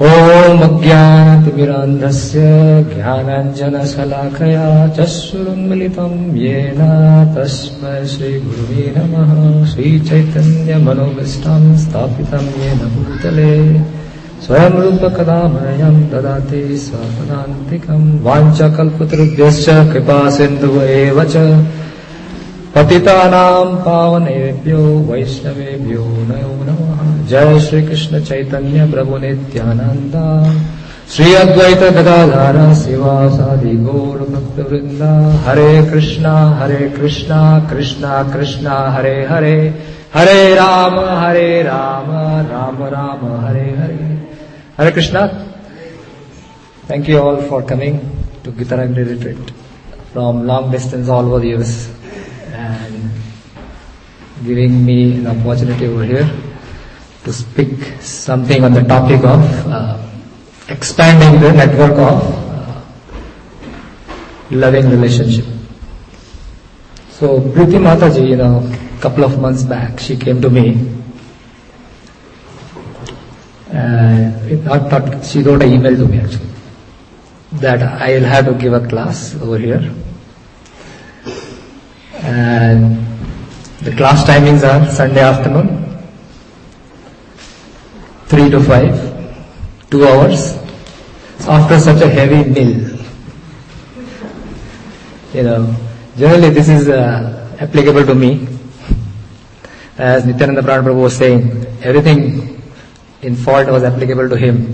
ॐ अज्ञानतिमिरान्धस्य ज्ञानाञ्जनशलाकया चक्षुरुन्मिलितं येन तस्मै श्रीगुरुवे नमः। श्रीचैतन्यमनोभीष्टं स्थापितं येन भूतले स्वयं रूपकदा मह्यं ददाति स्वपदान्तिकं। वाञ्छाकल्पतरुभ्यश्च कृपासिन्धुः एव च पतितानां पावनेभ्यो वैष्णवेभ्यो नमो नमः। जय श्री कृष्ण चैतन्य प्रभु नित्यानंद श्री अद्वैत गदाधर शिवासादि गौर भक्तवृंद। हरे कृष्णा कृष्णा कृष्णा हरे हरे, हरे राम राम राम हरे हरे। हरे Krishna. Thank you all for coming to Gitaragni retreat from long distance all over the US and giving me an opportunity over here to speak something on the topic of expanding the network of loving relationship. So Priti Mataji, a couple of months back, she came to me and she wrote an email to me actually that I'll have to give a class over here. And the class timings are Sunday afternoon, 3 to 5, 2 hours. So after such a heavy meal, generally this is applicable to me. As Nityananda Prabhu was saying, everything in fault was applicable to him.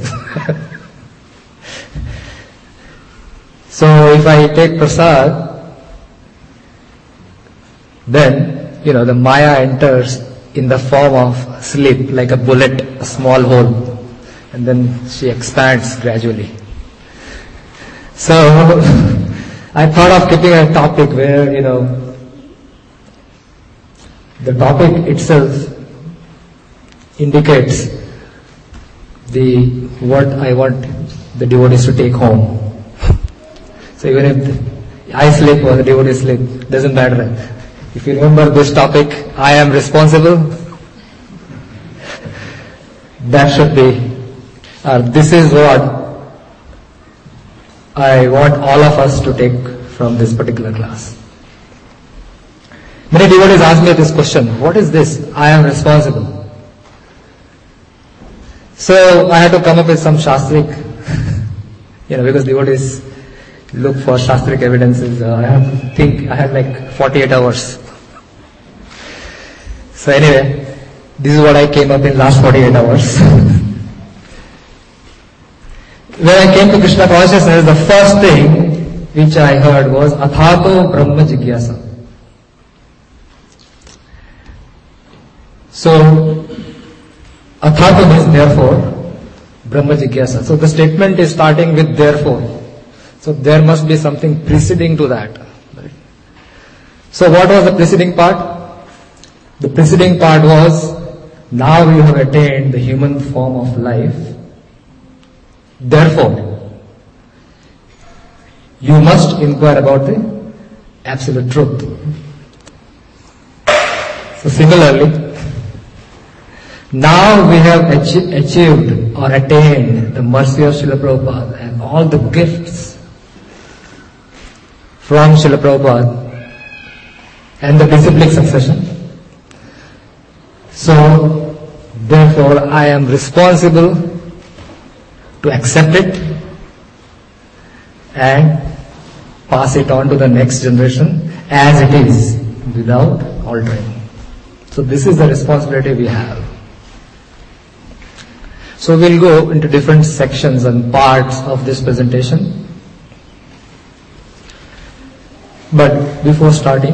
So if I take prasad, then, the Maya enters in the form of sleep, like a bullet, a small hole, and then she expands gradually. So, I thought of keeping a topic where, the topic itself indicates what I want the devotees to take home. So even if I sleep or the devotees sleep, doesn't matter. If you remember this topic, I am responsible, that should be, this is what I want all of us to take from this particular class. Many devotees ask me this question, what is this? I am responsible. So I had to come up with some Shastric, because devotees look for Shastric evidences. I had like 48 hours. So anyway, this is what I came up in last 48 hours. When I came to Krishna consciousness, the first thing which I heard was Athato Brahma Jigyasa. So, Athato means therefore, Brahma Jigyasa. So the statement is starting with therefore. So there must be something preceding to that. Right? So what was the preceding part? The preceding part was, now you have attained the human form of life. Therefore, you must inquire about the absolute truth. So similarly, now we have achieved or attained the mercy of Srila Prabhupada and all the gifts from Srila Prabhupada and the disciplic succession. So, therefore, I am responsible to accept it and pass it on to the next generation as it is, without altering. So this is the responsibility we have. So we'll go into different sections and parts of this presentation. But before starting,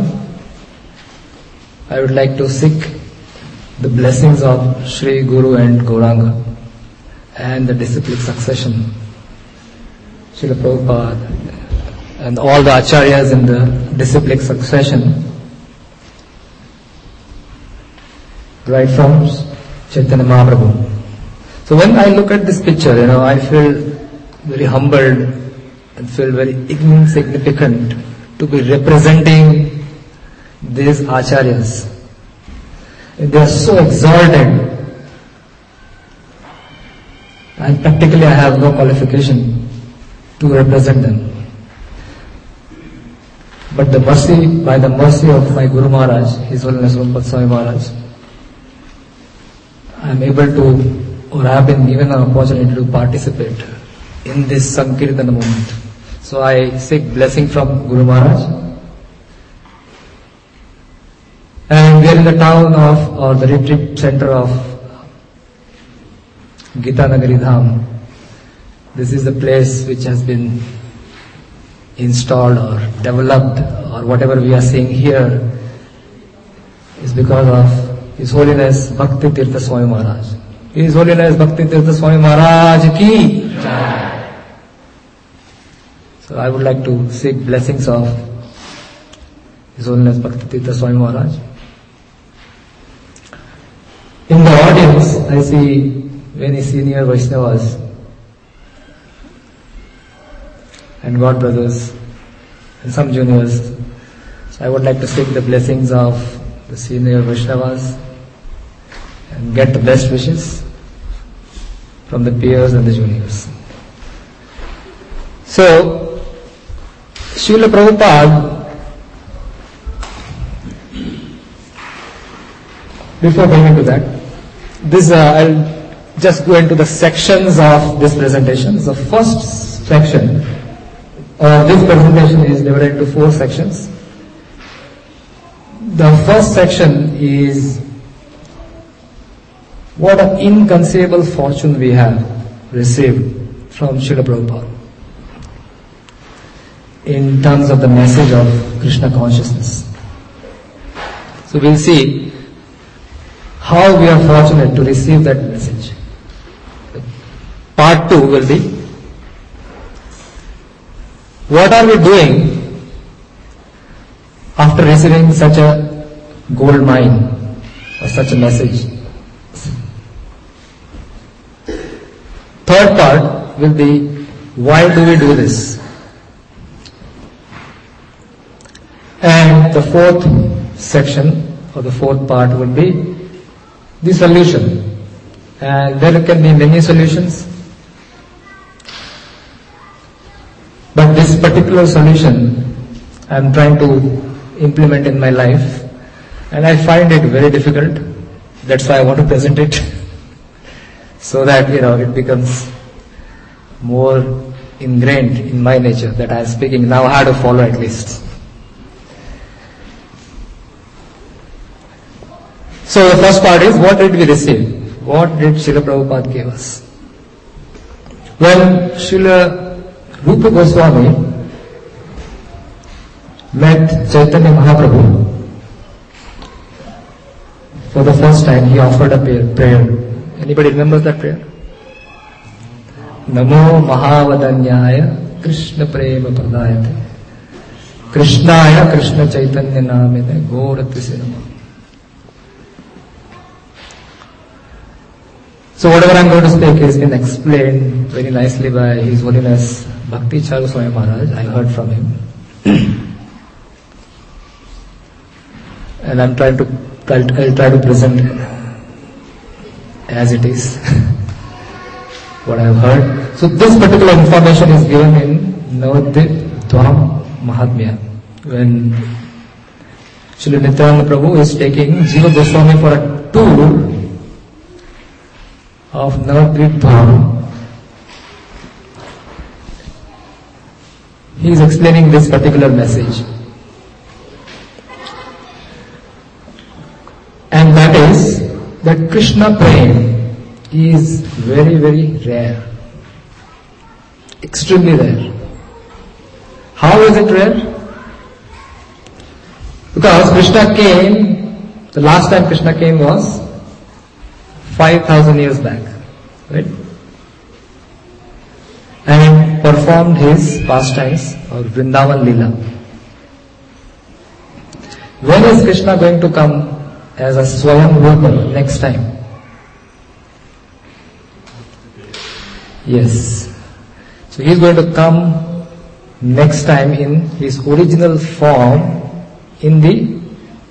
I would like to seek the blessings of Sri Guru and Gauranga and the disciplic succession, Srila Prabhupada and all the acharyas in the disciplic succession, right from Chaitanya Mahaprabhu. So when I look at this picture, I feel very humbled and feel very insignificant to be representing these acharyas. They are so exalted. and practically I have no qualification to represent them. But by the mercy of my Guru Maharaj, His Holiness Rupa Swami Maharaj, I am able to, or I have been given an opportunity to participate in this Sankirtana movement. So I seek blessing from Guru Maharaj. And we are in the town of, or the retreat center of Gita Nagari Dham. This is the place which has been installed or developed, or whatever we are seeing here is because of His Holiness Bhakti Tirtha Swami Maharaj. His Holiness Bhakti Tirtha Swami Maharaj ki Jai. So I would like to seek blessings of His Holiness Bhakti Tirtha Swami Maharaj. In the audience, I see many senior Vaishnavas and God brothers and some juniors. So I would like to seek the blessings of the senior Vaishnavas and get the best wishes from the peers and the juniors. So, Srila Prabhupada, before going into that, I'll just go into the sections of this presentation. The first section of this presentation is divided into 4 sections. The first section is what an inconceivable fortune we have received from Srila Prabhupada in terms of the message of Krishna consciousness. So we'll see how we are fortunate to receive that message. Part 2 will be, what are we doing after receiving such a gold mine or such a message? Third part will be, why do we do this? And the fourth section or the fourth part will be the solution. And there can be many solutions, but this particular solution I am trying to implement in my life, and I find it very difficult. That's why I want to present it so that it becomes more ingrained in my nature that I am speaking now. I have to follow at least. So the first part is, what did we receive? What did Srila Prabhupada give us? When Srila Rupa Goswami met Chaitanya Mahaprabhu for the first time, he offered a prayer. Anybody remembers that prayer? Namo Mahavadanyaya Krishna Prema Pradayate Krishnaya Krishna Chaitanya Namene Gauratvise Namo. So whatever I am going to speak has been explained very nicely by His Holiness Bhakti Charu Swami Maharaj. I heard from him. And I'll try to present as it is what I have heard. So this particular information is given in Navadvip Dham Mahatmya, when Srila Nityananda Prabhu is taking Jiva Goswami for a tour of Navadvip Dham. He is explaining this particular message. And that is that Krishna Prem is very, very rare. Extremely rare. How is it rare? Because Krishna came, the last time Krishna came was 5,000 years back, right? And performed his pastimes or Vrindavan Leela. When is Krishna going to come as a Swayam Rupa next time? Yes. So he is going to come next time in his original form in the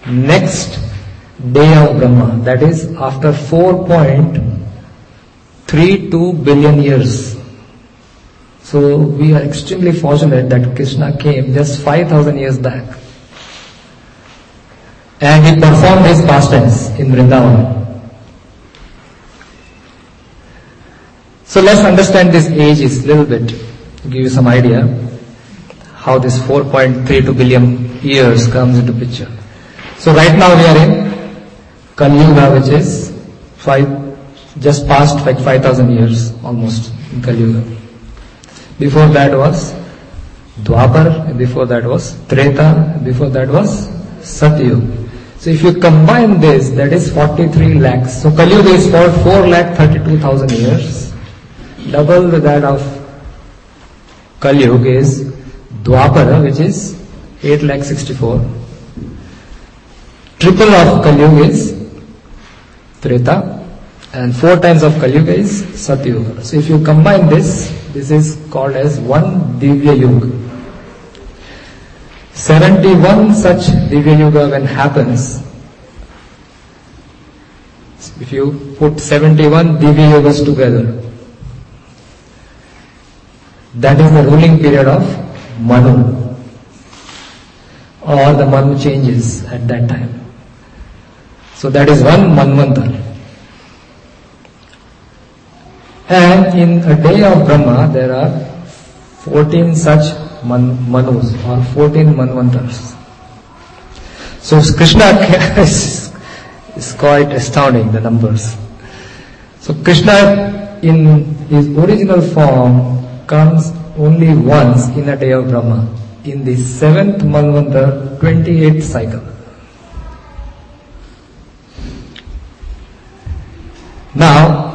next day of Brahma, that is after 4.3 2 billion years. So we are extremely fortunate that Krishna came just 5,000 years back. And he performed his pastimes in Vrindavan. So let's understand this ages a little bit, to give you some idea how this 4.32 billion years comes into picture. So right now we are in Kali Yuga, which is just past 5,000 years almost in Kali Yuga. Before that was Dwapar, and before that was Treta, and before that was Satyuga. So if you combine this, that is 43 lakhs. So Kali Yuga is for 4,32,000 years. Double that of Kali Yuga is Dwapara, which is 8,64,000. Triple of Kali Yuga is Treta, and 4 times of Kali Yuga is Satyuga. So if you combine this is called as one Divya Yuga. 71 such Divya Yuga when happens, if you put 71 Divya Yugas together, that is the ruling period of Manu, or the Manu changes at that time. So that is one Manvantar. And in a day of Brahma, there are 14 such Manus, or 14 Manvantars. So Krishna is quite astounding, the numbers. So Krishna in his original form comes only once in a day of Brahma, in the 7th Manvantar, 28th cycle. Now,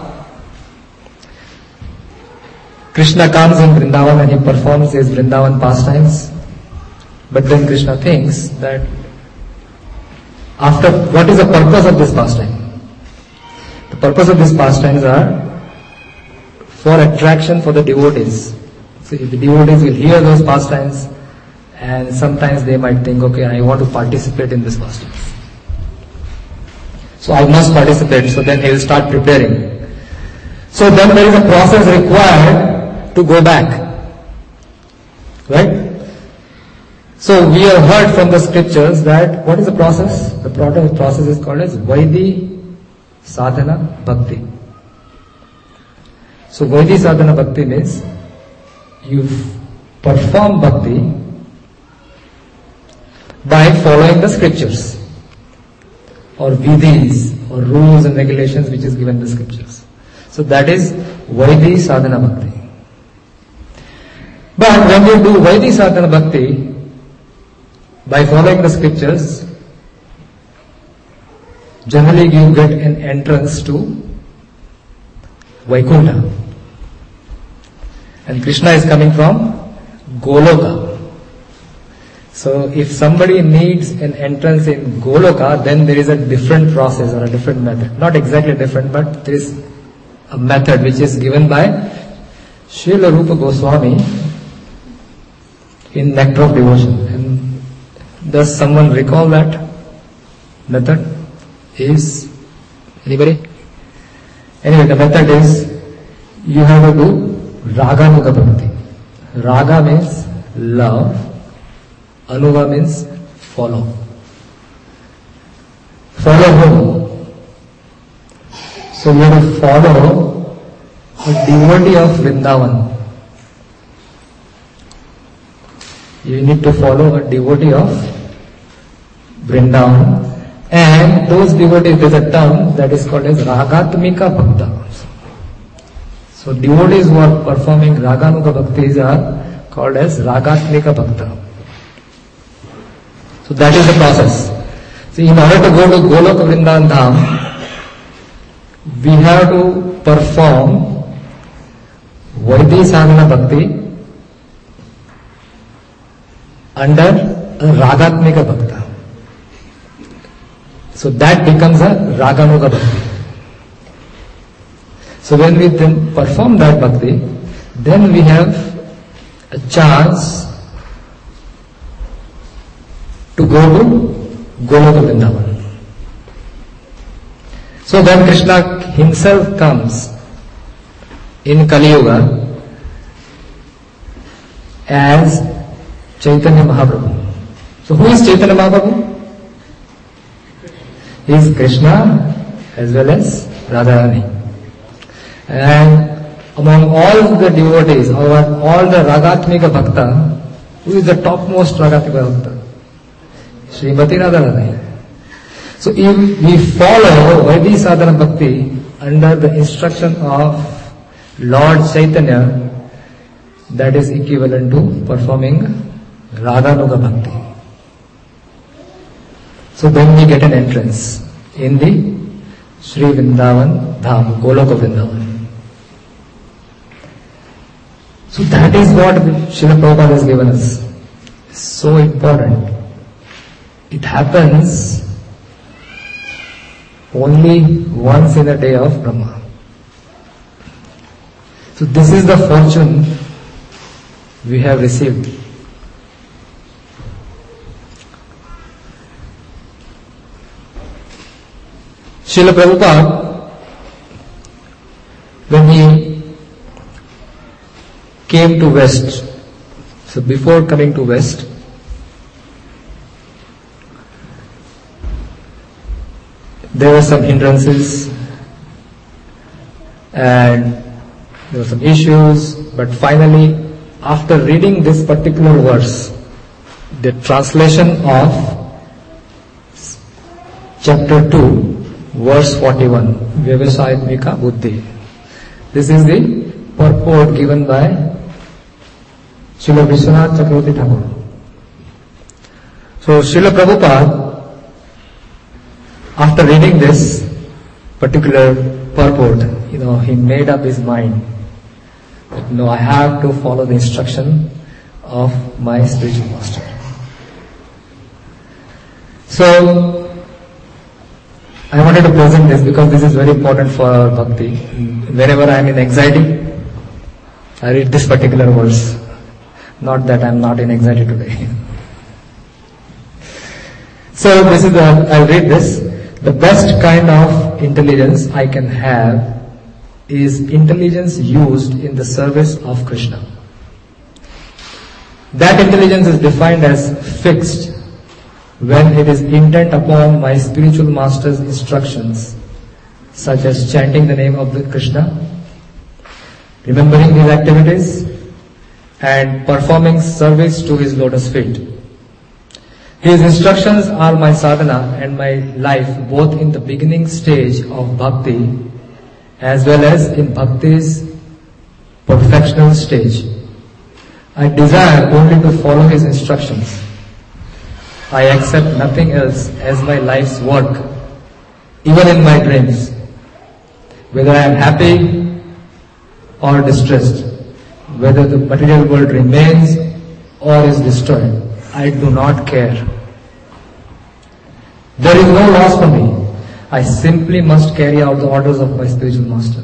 Krishna comes in Vrindavan and he performs his Vrindavan pastimes. But then Krishna thinks that what is the purpose of this pastime? The purpose of these pastimes are for attraction for the devotees. So the devotees will hear those pastimes, and sometimes they might think, okay, I want to participate in this pastime. So I must participate, so then he will start preparing. So then there is a process required to go back. Right? So we have heard from the scriptures that what is the process? The process is called as Vaidhi Sadhana Bhakti. So Vaidhi Sadhana Bhakti means you perform bhakti by following the scriptures, or vidhis, or rules and regulations which is given in the scriptures. So that is Vaidhi Sadhana Bhakti. But when you do Vaidhi Sadhana Bhakti by following the scriptures, generally you get an entrance to Vaikuntha. And Krishna is coming from Goloka. So if somebody needs an entrance in Goloka, then there is a different process or a different method. Not exactly different, but there is a method which is given by Srila Rupa Goswami in Nectar of Devotion. And does someone recall that method? Is anybody? Anyway, the method is you have to do Raganuga Bhakti. Raga means love, Anuga means follow. Follow whom? So you have to follow a devotee of Vrindavan. You need to follow a devotee of Vrindavan. And those devotees, there's a term that is called as Ragatmika Bhakta. So devotees who are performing Raganuga Bhaktis are called as Ragatmika Bhakta. So that is the process. See, in order to go to Goloka Vrindavan Dham, we have to perform Vaidhi Sadhana Bhakti under a Ragatmika Bhakta. So that becomes a Raganuga Bhakti. So when we then perform that Bhakti, then we have a chance to go to Goloka Vrindavan. So when Krishna himself comes in Kali Yuga as Chaitanya Mahaprabhu. So who is Chaitanya Mahaprabhu? He is Krishna as well as Radharani. And among all the devotees, or all the Ragatmika Bhakta, who is the topmost Ragatmika Bhakta? Srimati Radharani. So if we follow Vaidhi Sadhana Bhakti under the instruction of Lord Chaitanya, that is equivalent to performing Radhanuga Bhakti. So then we get an entrance in the Sri Vrindavan Dham, Goloka Vrindavan. So that is what Srila Prabhupada has given us. It's so important. It happens only once in a day of Brahma. So this is the fortune we have received. Srila Prabhupada, when he came to West, so before coming to West, there were some hindrances and there were some issues, but finally, after reading this particular verse, the translation of chapter 2, verse 41, Vyavasayatmika Buddhi. This is the purport given by Srila Vishwanath Chakravarti Thakur. So Srila Prabhupada, after reading this particular purport, he made up his mind that no, I have to follow the instruction of my spiritual master. So I wanted to present this because this is very important for our bhakti. Whenever I am in anxiety, I read this particular verse. Not that I am not in anxiety today. So I'll read this. The best kind of intelligence I can have is intelligence used in the service of Krishna. That intelligence is defined as fixed when it is intent upon my spiritual master's instructions, such as chanting the name of the Krishna, remembering his activities, and performing service to his lotus feet. His instructions are my sadhana and my life, both in the beginning stage of bhakti as well as in bhakti's perfectional stage. I desire only to follow his instructions. I accept nothing else as my life's work, even in my dreams. Whether I am happy or distressed, whether the material world remains or is destroyed, I do not care. There is no loss for me. I simply must carry out the orders of my spiritual master.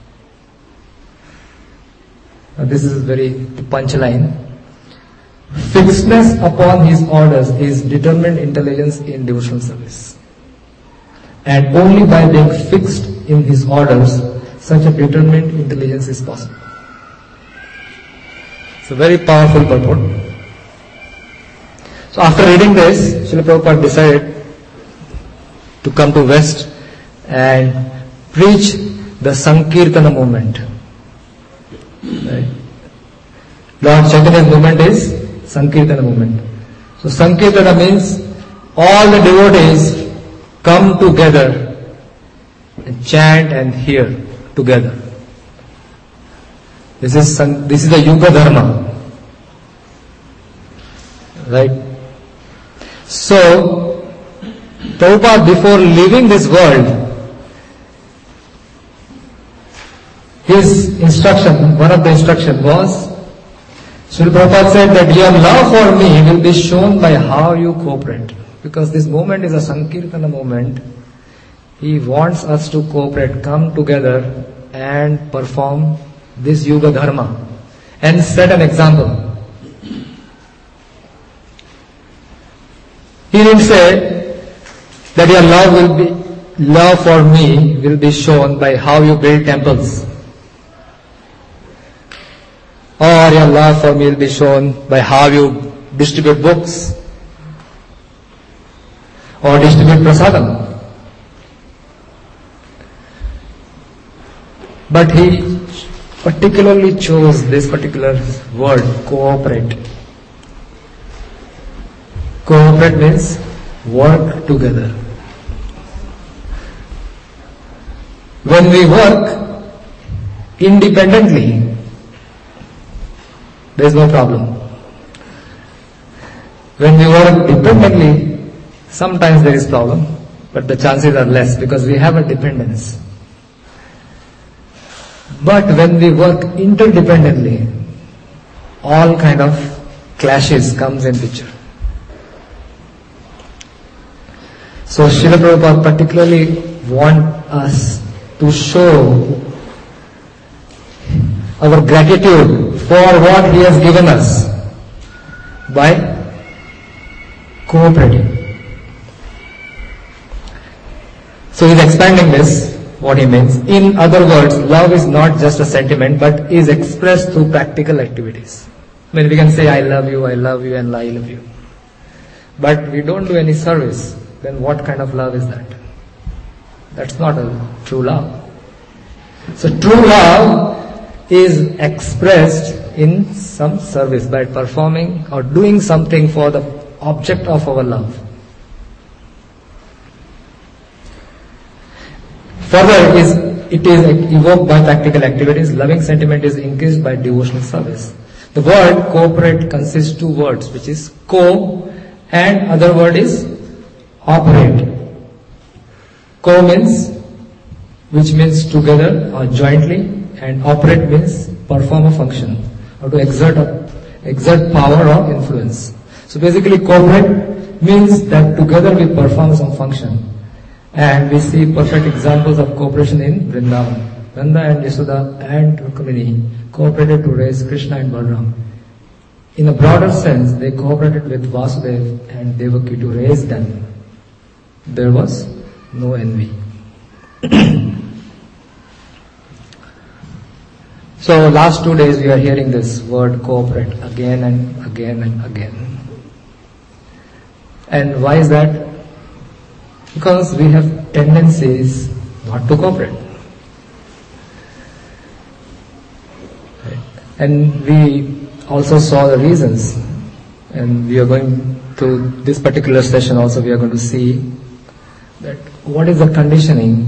Now this is the punchline. Fixedness upon his orders is determined intelligence in devotional service. And only by being fixed in his orders, such a determined intelligence is possible. It's a very powerful purport. So after reading this, Srila Prabhupada decided to come to West and preach the Sankirtana movement. Right? Lord Chaitanya's movement is Sankirtana movement. So Sankirtana means all the devotees come together and chant and hear together. This is the Yuga Dharma. Right? So, Prabhupada, before leaving this world, his instruction, one of the instructions was, Srila Prabhupada said that your love for me will be shown by how you cooperate. Because this movement is a Sankirtana movement, he wants us to cooperate, come together and perform this Yuga Dharma and set an example. He didn't say that your love for me will be shown by how you build temples. Or your love for me will be shown by how you distribute books or distribute prasadam. But he particularly chose this particular word, cooperate. Cooperate means work together. When we work independently, there is no problem. When we work dependently, sometimes there is problem, but the chances are less because we have a dependence. But when we work interdependently, all kind of clashes comes in picture. So Srila Prabhupada particularly want us to show our gratitude for what he has given us by cooperating. So he is expanding this, what he means. In other words, love is not just a sentiment but is expressed through practical activities. I mean, we can say I love you and I love you. But we don't do any service, then what kind of love is that? That's not a true love. So true love is expressed in some service by performing or doing something for the object of our love. Further, it is evoked by practical activities. Loving sentiment is increased by devotional service. The word cooperate consists two words, which is co and other word is operate. Co means, which means together or jointly, and operate means perform a function or to exert power or influence. So basically cooperate means that together we perform some function. And we see perfect examples of cooperation in Vrindavan. Nanda and Yashoda and Rukmini cooperated to raise Krishna and Balaram. In a broader sense, they cooperated with Vasudeva and Devaki to raise them. There was no envy. So last 2 days we are hearing this word cooperate again and again and again. And why is that? Because we have tendencies not to cooperate. Right? And we also saw the reasons. And we are going to this particular session also we are going to see that what is the conditioning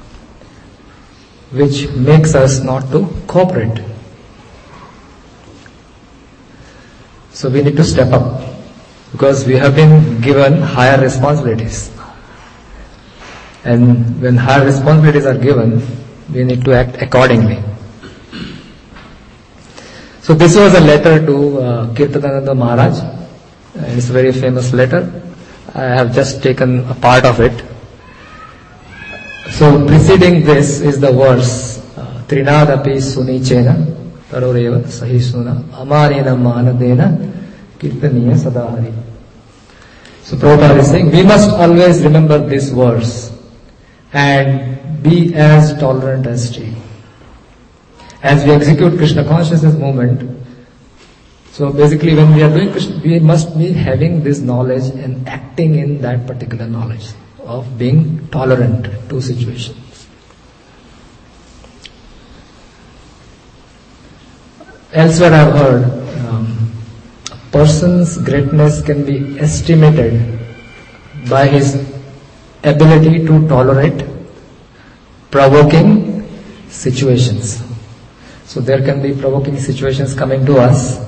which makes us not to cooperate. So we need to step up because we have been given higher responsibilities. And when higher responsibilities are given, we need to act accordingly. So this was a letter to Kirtanananda Maharaj. It's a very famous letter. I have just taken a part of it. So preceding this is the verse Trinadapi Sunichena Taroreva Sahisuna Amarena Manadena Kirtaniya Sadahari. So Prabhupada is saying we must always remember this verse and be as tolerant as tree. As we execute Krishna consciousness movement, so basically when we are doing Krishna, we must be having this knowledge and acting in that particular knowledge of being tolerant to situations. Elsewhere I have heard a person's greatness can be estimated by his ability to tolerate provoking situations. So there can be provoking situations coming to us.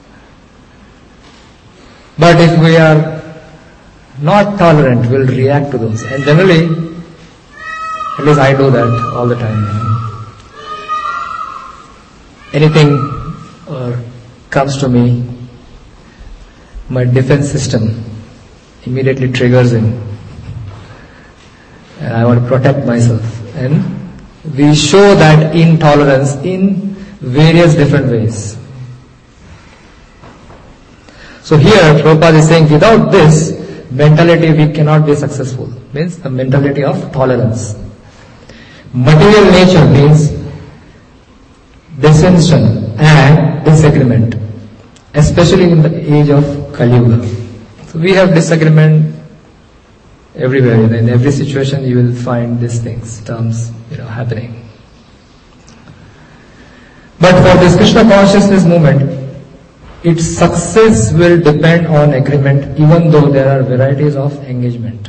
But if we are not tolerant, we'll react to those. And generally, at least I do that all the time. Anything comes to me, my defense system immediately triggers in. And I want to protect myself. And we show that intolerance in various different ways. So here Prabhupada is saying without this mentality we cannot be successful. Means the mentality of tolerance. Material nature means dissension and disagreement, especially in the age of Kali Yuga. So we have disagreement everywhere. In every situation you will find these things, terms, happening. But for this Krishna consciousness movement, its success will depend on agreement, even though there are varieties of engagement.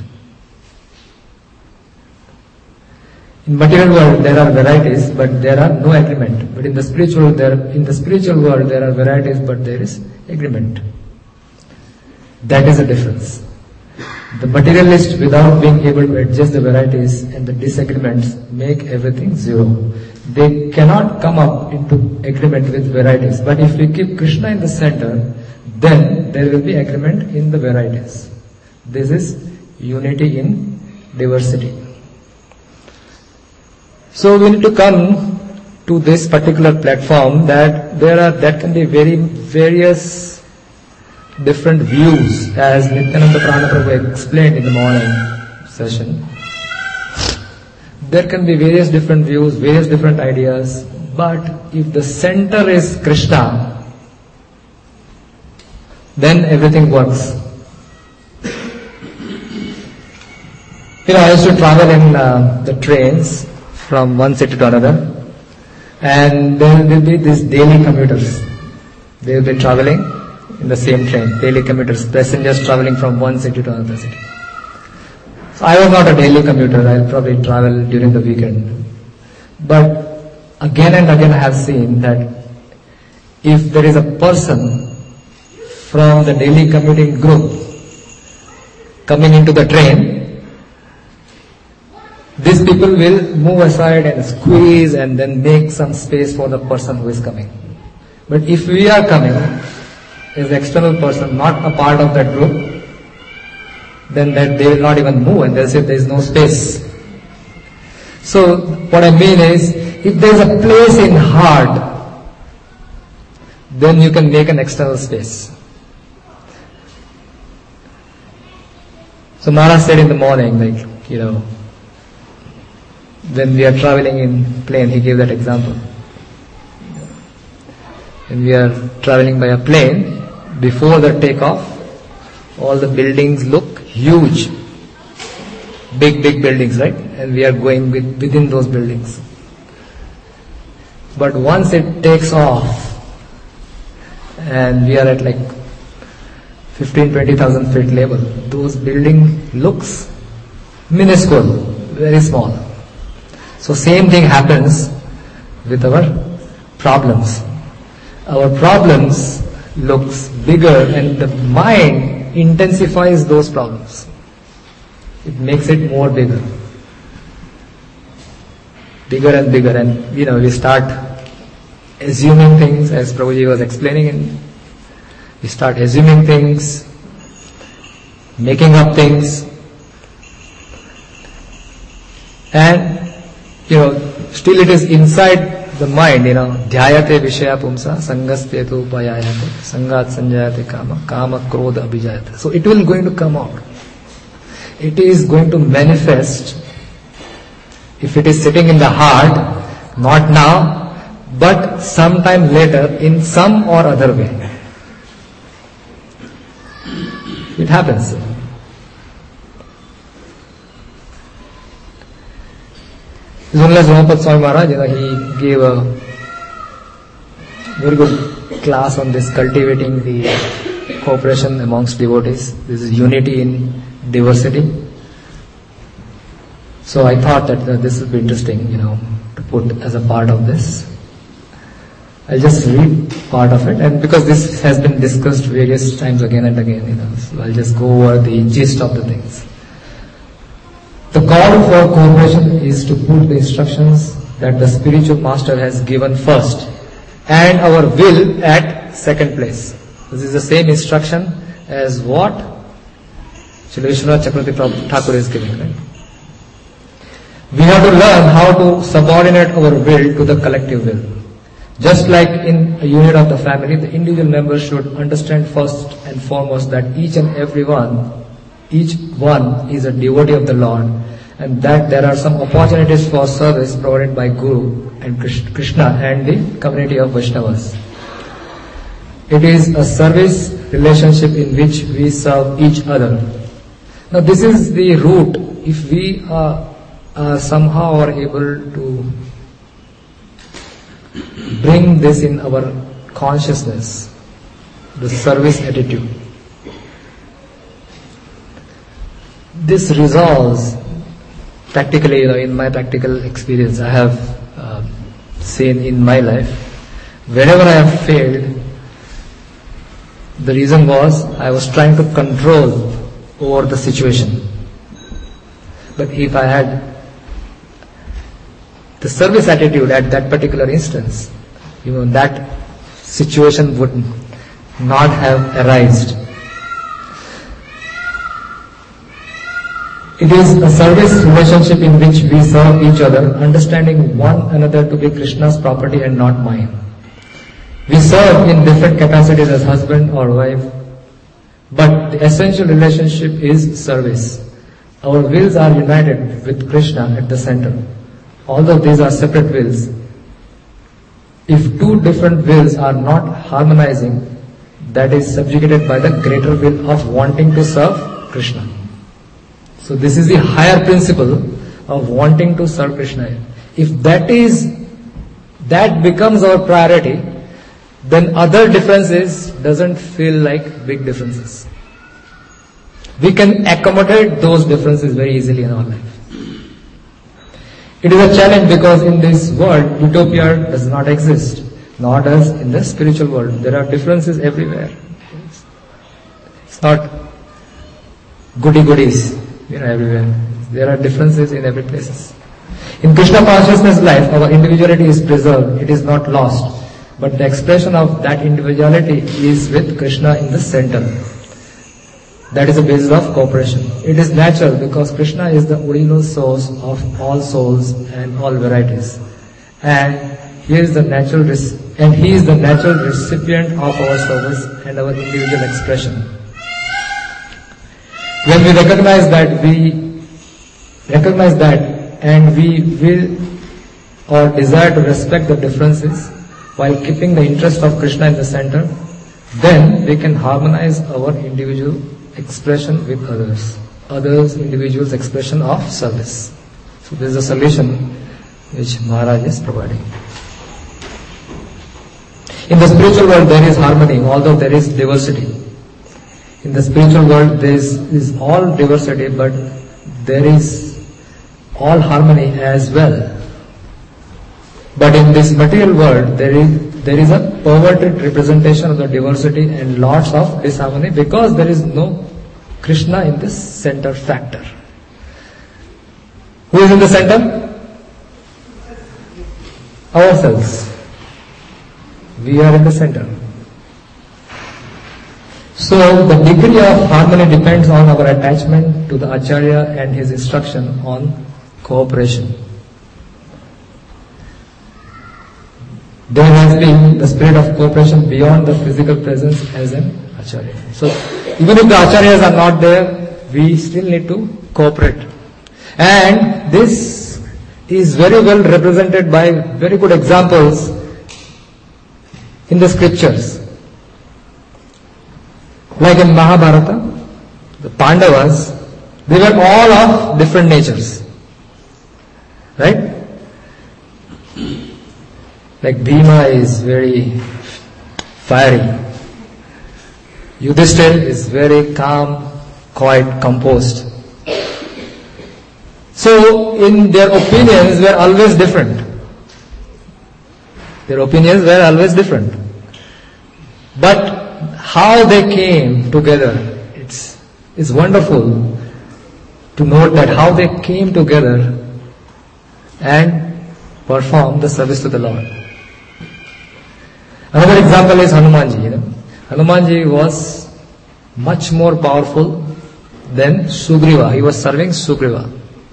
In material world there are varieties, but there are no agreement. But in the spiritual world there are varieties, but there is agreement. That is the difference. The materialist, without being able to adjust the varieties and the disagreements, make everything zero. They cannot come up into agreement with varieties. But if we keep Krishna in the center, then there will be agreement in the varieties. This is unity in diversity. So we need to come to this particular platform that there can be various different views, as Nityananda Prana Prabhu explained in the morning session. There can be various different views, various different ideas, but if the center is Krishna, then everything works. I used to travel in the trains from one city to another, and there will be these daily commuters. They will be traveling in the same train, daily commuters, passengers traveling from one city to another city. So I was not a daily commuter, I'll probably travel during the weekend. But again and again I have seen that if there is a person from the daily commuting group coming into the train, these people will move aside and squeeze and then make some space for the person who is coming. But if we are coming as the external person, not a part of that group, then that they will not even move and they'll say there is no space. So what I mean is, if there is a place in heart, then you can make an external space. So Maharaj said in the morning, when we are traveling in plane, he gave that example. When we are traveling by a plane, before the takeoff, all the buildings look huge. Big buildings, right? And we are going within those buildings. But once it takes off, and we are at 15,000-20,000 feet level, those building looks minuscule, very small. So same thing happens with our problems. Our problems looks bigger and the mind intensifies those problems. It makes it more bigger and bigger, and we start assuming things, as Prabhuji was explaining, and we start assuming things, making up things, and still it is inside the mind, dhyayate vishaya pumsa sangastetu upayayate sangat sanjayate kama krodha abhijayate. So it will going to come out. It is going to manifest if it is sitting in the heart, not now, but sometime later in some or other way. It happens. Zunlas Ramapad Swami Maharaj, he gave a very good class on this, cultivating the cooperation amongst devotees. This is unity in diversity. So I thought that this would be interesting, to put as a part of this. I'll just read part of it, and because this has been discussed various times again and again, so I'll just go over the gist of the things. The call for cooperation is to put the instructions that the spiritual master has given first and our will at second place. This is the same instruction as what Srila Vishwanath Chakravarti Thakur is giving. Right? We have to learn how to subordinate our will to the collective will. Just like in a unit of the family, the individual members should understand first and foremost that each one is a devotee of the Lord, and that there are some opportunities for service provided by Guru and Krishna and the community of Vaishnavas. It is a service relationship in which we serve each other. Now this is the root. If we somehow are able to bring this in our consciousness, the service attitude, this resolves practically, in my practical experience, I have seen in my life, wherever I have failed, the reason was I was trying to control over the situation. But if I had the service attitude at that particular instance, that situation would not have arisen. It is a service relationship in which we serve each other, understanding one another to be Krishna's property and not mine. We serve in different capacities as husband or wife, but the essential relationship is service. Our wills are united with Krishna at the center. Although these are separate wills, if two different wills are not harmonizing, that is subjugated by the greater will of wanting to serve Krishna. So this is the higher principle of wanting to serve Krishna. If that becomes our priority, then other differences doesn't feel like big differences. We can accommodate those differences very easily in our life. It is a challenge because in this world, utopia does not exist, nor does in the spiritual world. There are differences everywhere. It's not goody-goodies, everywhere. There are differences in every place. In Krishna consciousness life, our individuality is preserved. It is not lost. But the expression of that individuality is with Krishna in the center. That is the basis of cooperation. It is natural because Krishna is the original source of all souls and all varieties. And he is the natural recipient of our service and our individual expression. When we recognize that and we will or desire to respect the differences while keeping the interest of Krishna in the center, then we can harmonize our individual expression with others' individual's expression of service. So this is a solution which Maharaj is providing. In the spiritual world there is harmony, although there is diversity. In the spiritual world there is all diversity, but there is all harmony as well. But in this material world there is a perverted representation of the diversity and lots of disharmony because there is no Krishna in this center factor. Who is in the center? Ourselves. We are in the center. So the degree of harmony depends on our attachment to the Acharya and his instruction on cooperation. There has been the spirit of cooperation beyond the physical presence as an Acharya. So even if the Acharyas are not there, we still need to cooperate. And this is very well represented by very good examples in the scriptures. Like in Mahabharata, the Pandavas, they were all of different natures. Right? Like Bhima is very fiery. Yudhishthira is very calm, quiet, composed. So in their opinions were always different. But how they came together, it's wonderful to note that how they came together and performed the service to the Lord. Another example is Hanumanji. Hanumanji was much more powerful than Sugriva. He was serving Sugriva.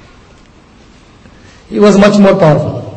He was much more powerful.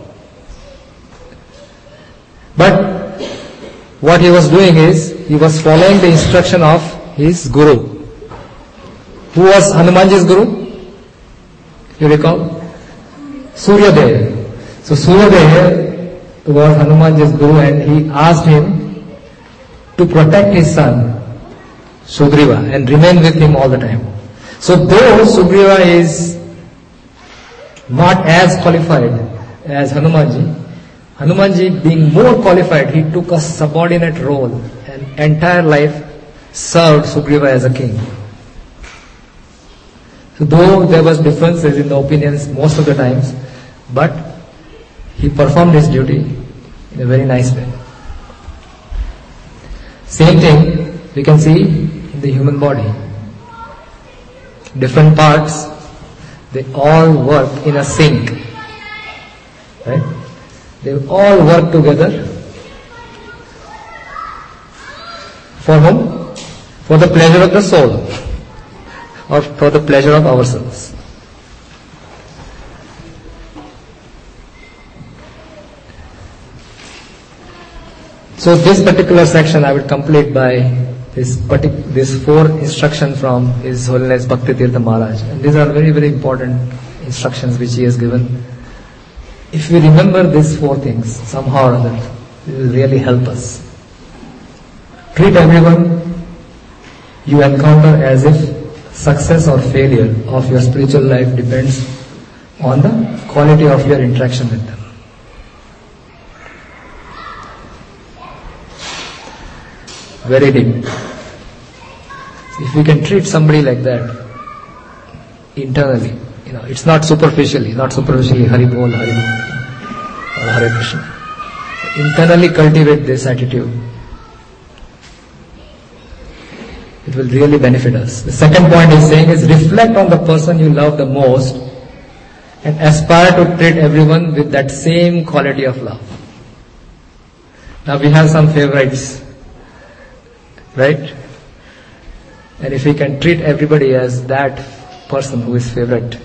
But what he was doing is, he was following the instruction of his guru. Who was Hanumanji's guru? You recall? Suryadeva. So Suryadeva was Hanumanji's guru and he asked him to protect his son, Sugriva, and remain with him all the time. So though Sugriva is not as qualified as Hanumanji being more qualified, he took a subordinate role and entire life served Sugriva as a king. So though there was differences in the opinions most of the times, but he performed his duty in a very nice way. Same thing we can see in the human body. Different parts, they all work in a sync. Right? They all work together. For whom? For the pleasure of the soul, or for the pleasure of ourselves. So this particular section I will complete by this 4 instructions from His Holiness Bhakti Tirtha Maharaj. And these are very, very important instructions which he has given. If we remember these 4 things, somehow or other, it will really help us. Treat everyone you encounter as if success or failure of your spiritual life depends on the quality of your interaction with them. Very deep. If we can treat somebody like that internally, it's not superficially Hari Bol, or Hare Krishna. Internally cultivate this attitude. It will really benefit us. The second point he's saying is reflect on the person you love the most and aspire to treat everyone with that same quality of love. Now we have some favorites, right? And if we can treat everybody as that person who is favorite,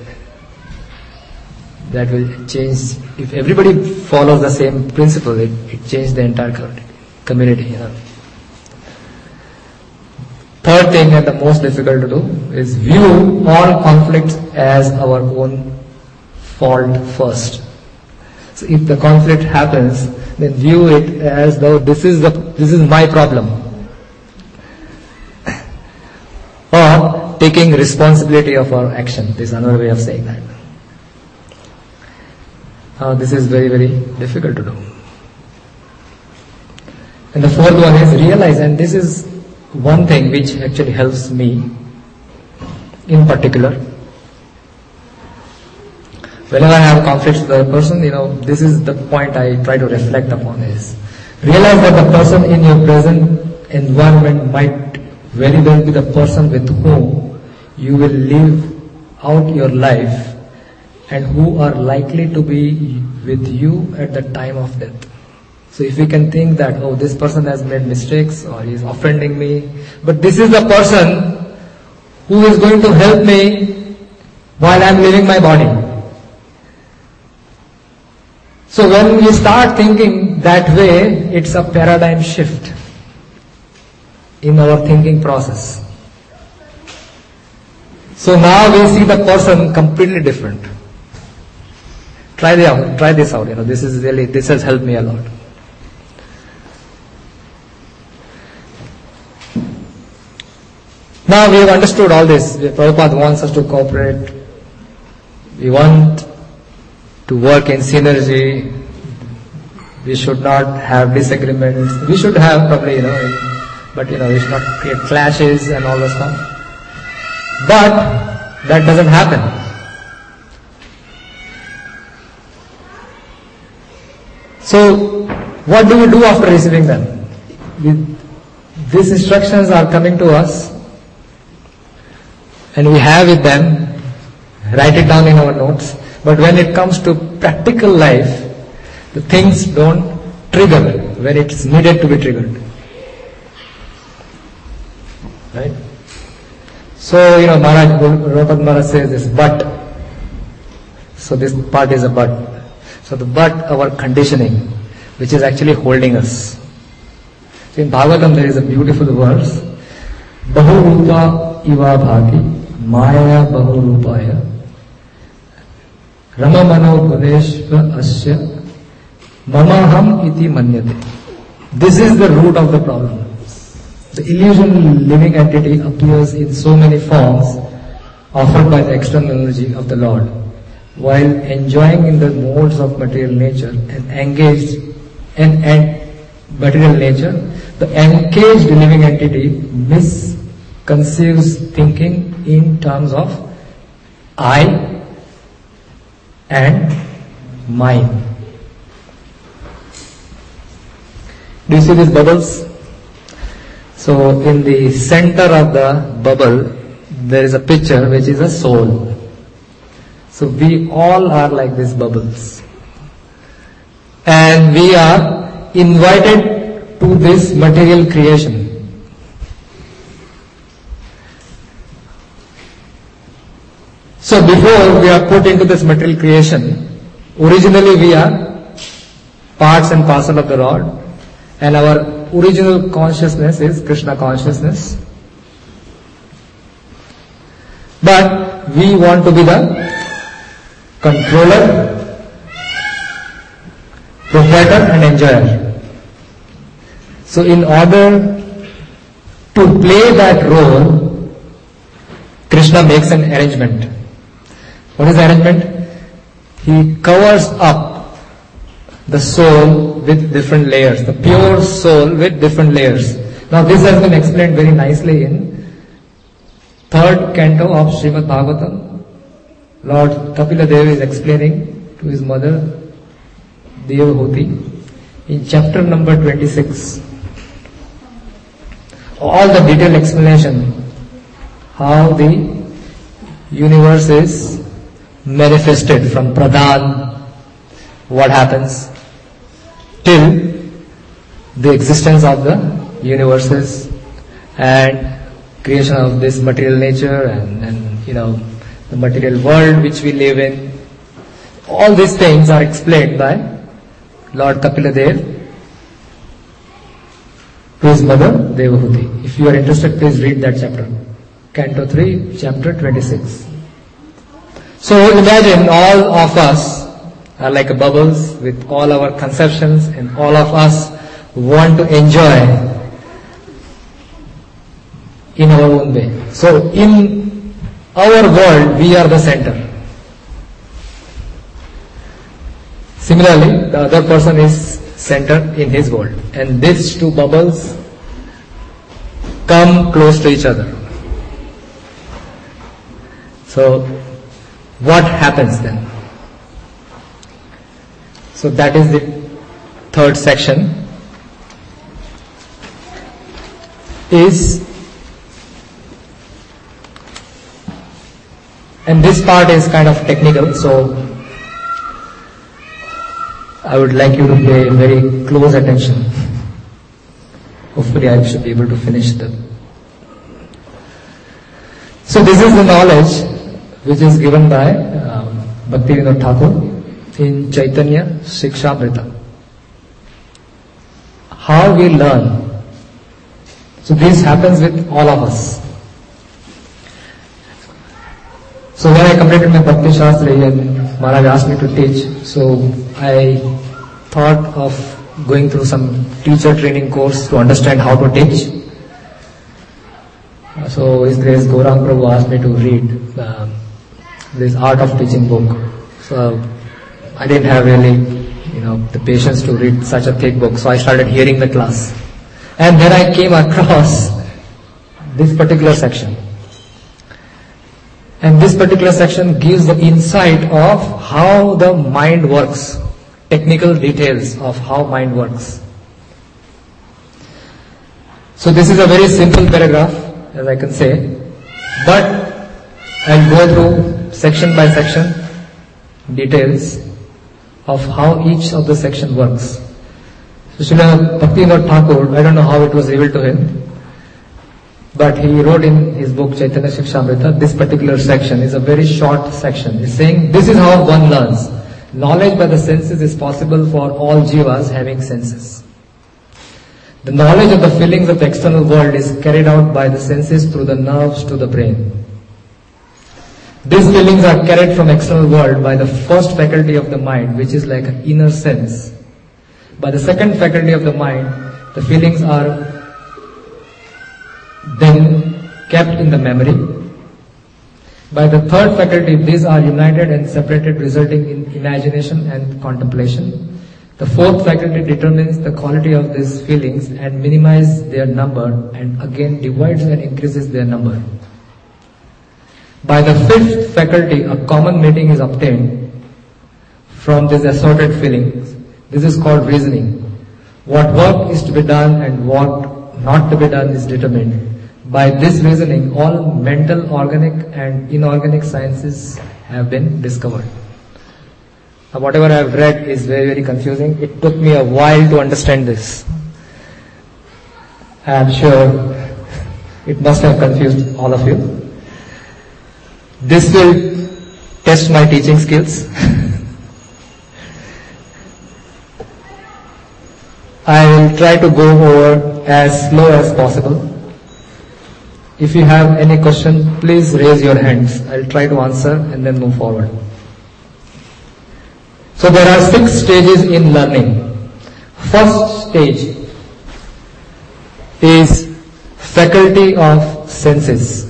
that will change. If everybody follows the same principle, it changes the entire community. Third thing, and the most difficult to do, is view all conflicts as our own fault first. So if the conflict happens, then view it as though this is my problem, or taking responsibility of our action. This is another way of saying that. This is very, very difficult to do. And the fourth one is realize, and this is one thing which actually helps me in particular. Whenever I have conflicts with a person, this is the point I try to reflect upon is realize that the person in your present environment might very well be the person with whom you will live out your life and who are likely to be with you at the time of death. So if we can think that, this person has made mistakes or he is offending me, but this is the person who is going to help me while I am leaving my body. So when we start thinking that way, it's a paradigm shift in our thinking process. So now we see the person completely different. Try this out. This has helped me a lot. Now we have understood all this. Prabhupada wants us to cooperate. We want to work in synergy. We should not have disagreements. We should have probably, but we should not create clashes and all that stuff. But that doesn't happen. So what do we do after receiving them? These instructions are coming to us, and we have with them, write it down in our notes. But when it comes to practical life, the things don't trigger when it's needed to be triggered. Right? So, Prabhupada Maharaj says this, but. So this part is a but. So the but, our conditioning, which is actually holding us. So in Bhagavatam there is a beautiful verse, Bahurupa iva bhati, maya bahurupaya, Ramamano Guneshva Asya Mamaham iti manyate. This is the root of the problem. The illusion living entity appears in so many forms offered by the external energy of the Lord. While enjoying in the modes of material nature and engaged in material nature, the encaged living entity misconceives thinking in terms of I and mine. Do you see these bubbles? So in the center of the bubble, there is a picture which is a soul. So we all are like these bubbles. And we are invited to this material creation. So before we are put into this material creation, originally we are parts and parcel of the Lord, and our original consciousness is Krishna consciousness. But we want to be the controller, proprietor and enjoyer. So in order to play that role, Krishna makes an arrangement. What is the arrangement? He covers up the soul with different layers, the pure soul with different layers. Now this has been explained very nicely in 3rd canto of Srimad Bhagavatam. Lord Kapila Deva is explaining to his mother Devahuti in chapter number 26. All the detailed explanation how the universe is manifested from Pradhan, what happens till the existence of the universes and creation of this material nature and the material world which we live in. All these things are explained by Lord Kapila Deva to his mother Devahuti. If you are interested, please read that chapter. Canto 3, chapter 26. So imagine all of us are like bubbles with all our conceptions, and all of us want to enjoy in our own way. So in our world, we are the center. Similarly, the other person is center in his world. And these two bubbles come close to each other. So, what happens then? So that is the 3rd section. And this part is kind of technical, so I would like you to pay very close attention. Hopefully I should be able to finish them. So this is the knowledge which is given by Bhaktivinoda Thakur in Chaitanya Shikshamrita. How we learn. So this happens with all of us. So when I completed my Bhakti Shastri and Maharaj asked me to teach, so I thought of going through some teacher training course to understand how to teach. So His Grace Gaurang Prabhu asked me to read this Art of Teaching book. So I didn't have really, the patience to read such a thick book. So I started hearing the class. And then I came across this particular section. And this particular section gives the insight of how the mind works, technical details of how mind works. So this is a very simple paragraph, as I can say, but I'll go through section by section details of how each of the section works. So Srila Bhaktivinoda Thakur, I don't know how it was revealed to him, but he wrote in his book Chaitanya Shikshamrita, this particular section is a very short section. He's saying this is how one learns. Knowledge by the senses is possible for all jivas having senses. The knowledge of the feelings of the external world is carried out by the senses through the nerves to the brain. These feelings are carried from external world by the first faculty of the mind, which is like an inner sense. By the second faculty of the mind, the feelings are then kept in the memory. By the third faculty, these are united and separated, resulting in imagination and contemplation. The fourth faculty determines the quality of these feelings and minimizes their number, and again divides and increases their number. By the fifth faculty, a common meaning is obtained from these assorted feelings. This is called reasoning. What work is to be done and what not to be done is determined. By this reasoning, all mental, organic and inorganic sciences have been discovered. Now, whatever I have read is very, very confusing. It took me a while to understand this. I am sure it must have confused all of you. This will test my teaching skills. I will try to go over as slow as possible. If you have any question, please raise your hands. I'll try to answer and then move forward. So there are 6 stages in learning. First stage is faculty of senses.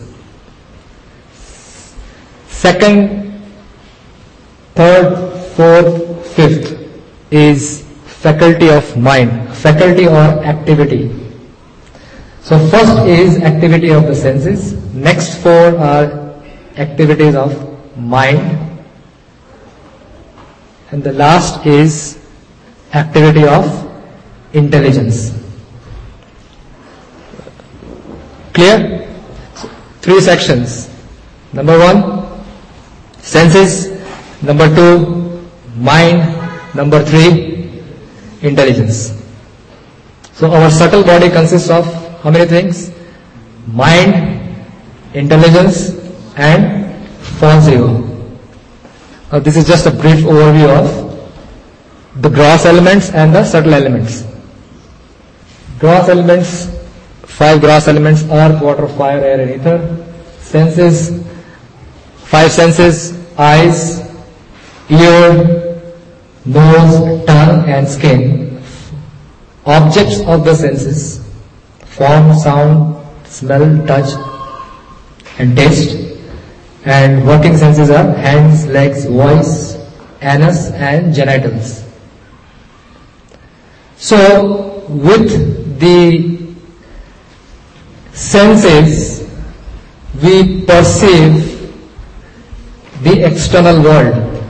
Second, third, fourth, fifth is faculty of mind, faculty or activity. So first is activity of the senses, next 4 are activities of mind, and the last is activity of intelligence. Clear? 3 sections. Number 1, senses. Number 2, mind. Number 3, intelligence. So our subtle body consists of how many things? Mind, intelligence and false ego. Now this is just a brief overview of the gross elements and the subtle elements. Gross elements, 5 gross elements: earth, water, fire, air and ether. Senses, 5 senses: eyes, ear, nose, tongue and skin. Objects of the senses: form, sound, smell, touch and taste. And working senses are hands, legs, voice, anus and genitals. So with the senses we perceive the external world.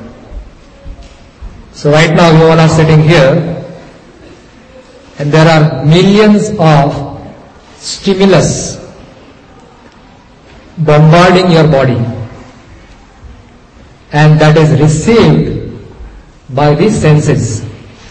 So right now you all are sitting here and there are millions of stimulus bombarding your body, and that is received by the senses.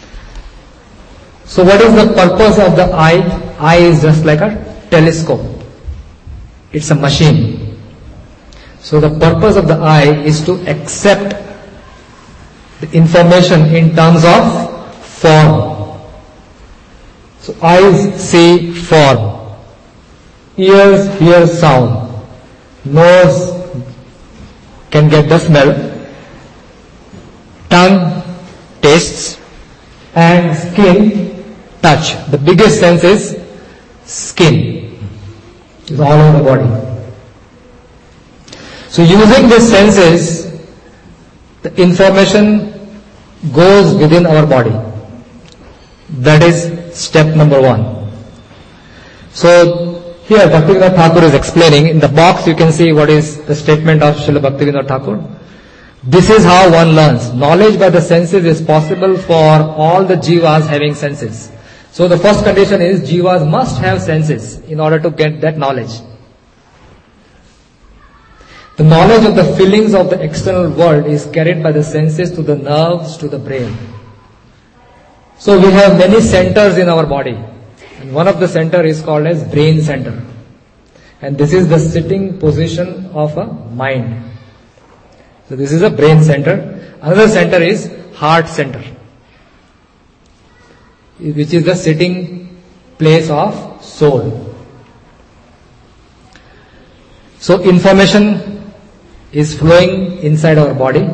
So what is the purpose of the eye? Eye is just like a telescope. It's a machine. So the purpose of the eye is to accept the information in terms of form. So eyes see form. Ears hear sound. Nose can get the smell. Tongue tastes. And skin touch. The biggest sense is skin. It's all over the body. So using these senses, the information goes within our body. That is step number 1. So here Bhaktivinoda Thakur is explaining. In the box you can see what is the statement of Srila Bhaktivinoda Thakur. This is how one learns. Knowledge by the senses is possible for all the jivas having senses. So the first condition is jivas must have senses in order to get that knowledge. The knowledge of the feelings of the external world is carried by the senses to the nerves, to the brain. So we have many centers in our body. And one of the center is called as brain center. And this is the sitting position of a mind. So this is a brain center. Another center is heart center, which is the sitting place of soul. So information is flowing inside our body.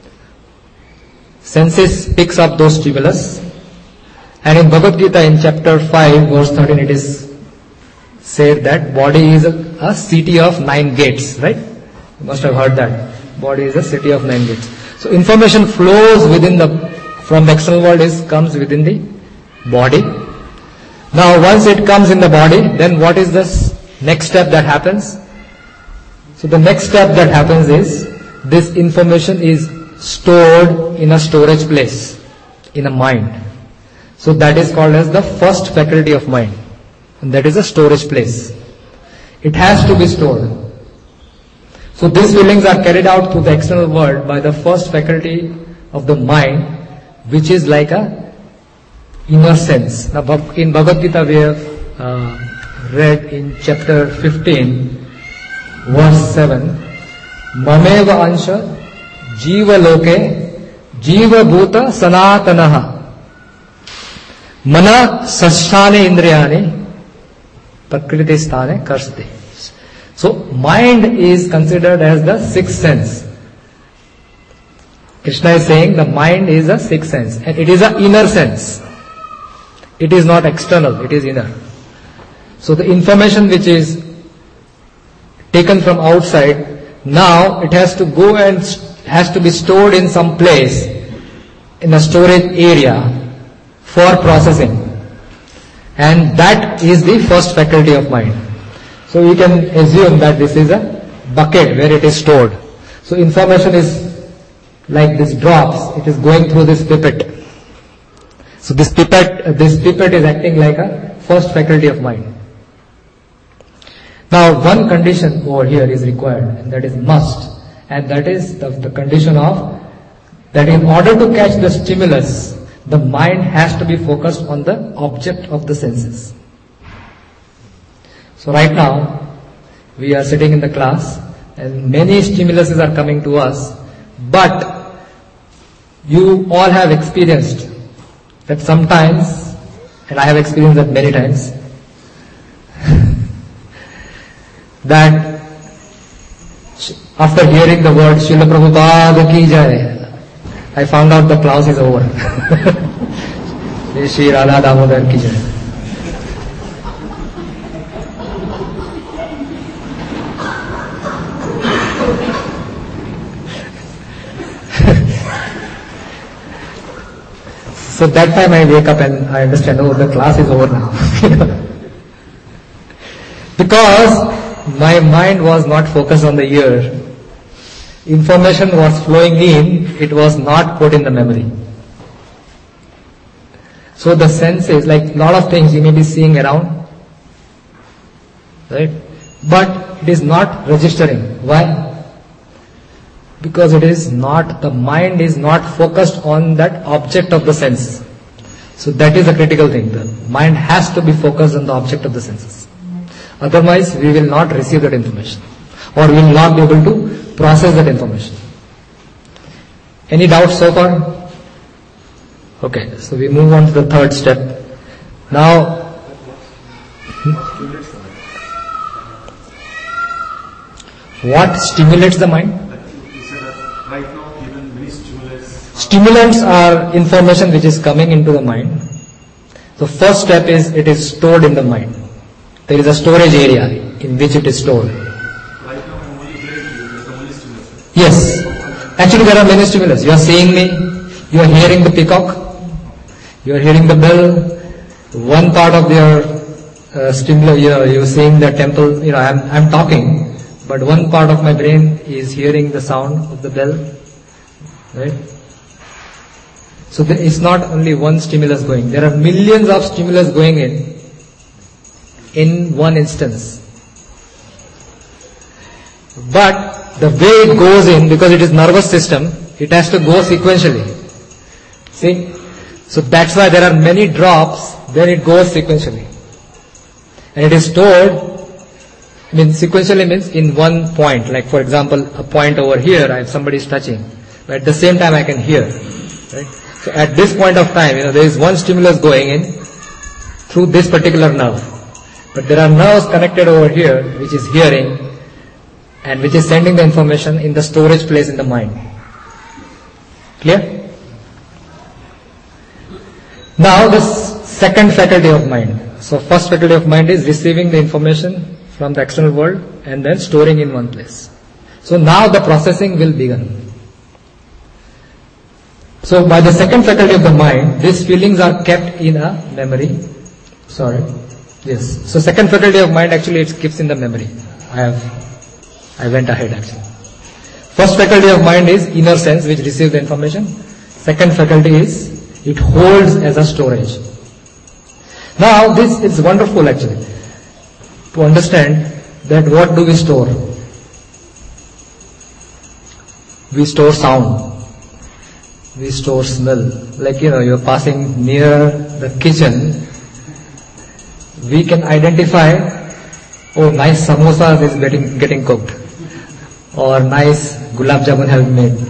Senses picks up those stimulus. And in Bhagavad Gita in chapter 5 verse 13 it is said that body is a city of 9 gates, right? You must have heard that. Body is a city of 9 gates. So information flows from the external world comes within the body. Now once it comes in the body, then what is the next step that happens? So the next step that happens is, this information is stored in a storage place, in a mind. So that is called as the first faculty of mind. And that is a storage place. It has to be stored. So these feelings are carried out to the external world by the first faculty of the mind, which is like a inner sense. Now in Bhagavad Gita we have read in chapter 15, verse 7, Mameva ansha jiva loke jiva bhuta sanatanaha mana sasthane indriyani prakriti sthane karsate. So mind is considered as the sixth sense. Krishna is saying the mind is a sixth sense, and it is an inner sense. It is not external, it is inner. So the information which is taken from outside, now it has to go and has to be stored in some place, in a storage area for processing. And that is the first faculty of mind. So we can assume that this is a bucket where it is stored. So information is like these drops, it is going through this pipette. So this pipette is acting like a first faculty of mind. Now one condition over here is required, and that is must, and that is the condition of that in order to catch the stimulus, the mind has to be focused on the object of the senses. So right now we are sitting in the class and many stimuluses are coming to us, but you all have experienced that sometimes, and I have experienced that many times, that after hearing the word Srila Prabhupada ki jai, I found out the class is over. Shri Radha Damodar ki jai. So that time I wake up and I understand, oh, the class is over now. Because my mind was not focused on the ear. Information was flowing in, it was not put in the memory. So the senses, like a lot of things you may be seeing around, right? But it is not registering. Why? Because it is not, the mind is not focused on that object of the sense. So that is a critical thing. The mind has to be focused on the object of the senses. Otherwise, we will not receive that information, or we will not be able to process that information. Any doubts so far? Okay, so we move on to the third step. Now, what stimulates the mind? Right now, given many Stimulants are information which is coming into the mind. So first step is it is stored in the mind. There is a storage area in which it is stored. Right now I'm only hearing you, there's only stimulus. Yes. Actually there are many stimulus. You are seeing me, you are hearing the peacock, you are hearing the bell. One part of your stimulus, you are seeing the temple, I'm talking, but one part of my brain is hearing the sound of the bell. Right? So it's not only one stimulus going. There are millions of stimulus going in one instance. But the way it goes in, because it is nervous system, it has to go sequentially. See? So that's why there are many drops, then it goes sequentially. And it is stored, sequentially means in one point. Like for example, a point over here, somebody is touching. But at the same time I can hear. Right? So at this point of time, there is one stimulus going in through this particular nerve. But there are nerves connected over here, which is hearing, and which is sending the information in the storage place in the mind. Clear? Now the second faculty of mind. So first faculty of mind is receiving the information from the external world and then storing in one place. So now the processing will begin. So by the second faculty of the mind, these feelings are kept in a memory. Sorry. Yes. So second faculty of mind actually it keeps in the memory. I went ahead actually. First faculty of mind is inner sense which receives the information. Second faculty is it holds as a storage. Now this is wonderful actually to understand that what do we store? We store sound. We store smell. Like you're passing near the kitchen. We can identify, oh nice samosas is getting cooked. Or nice gulab jamun have been made.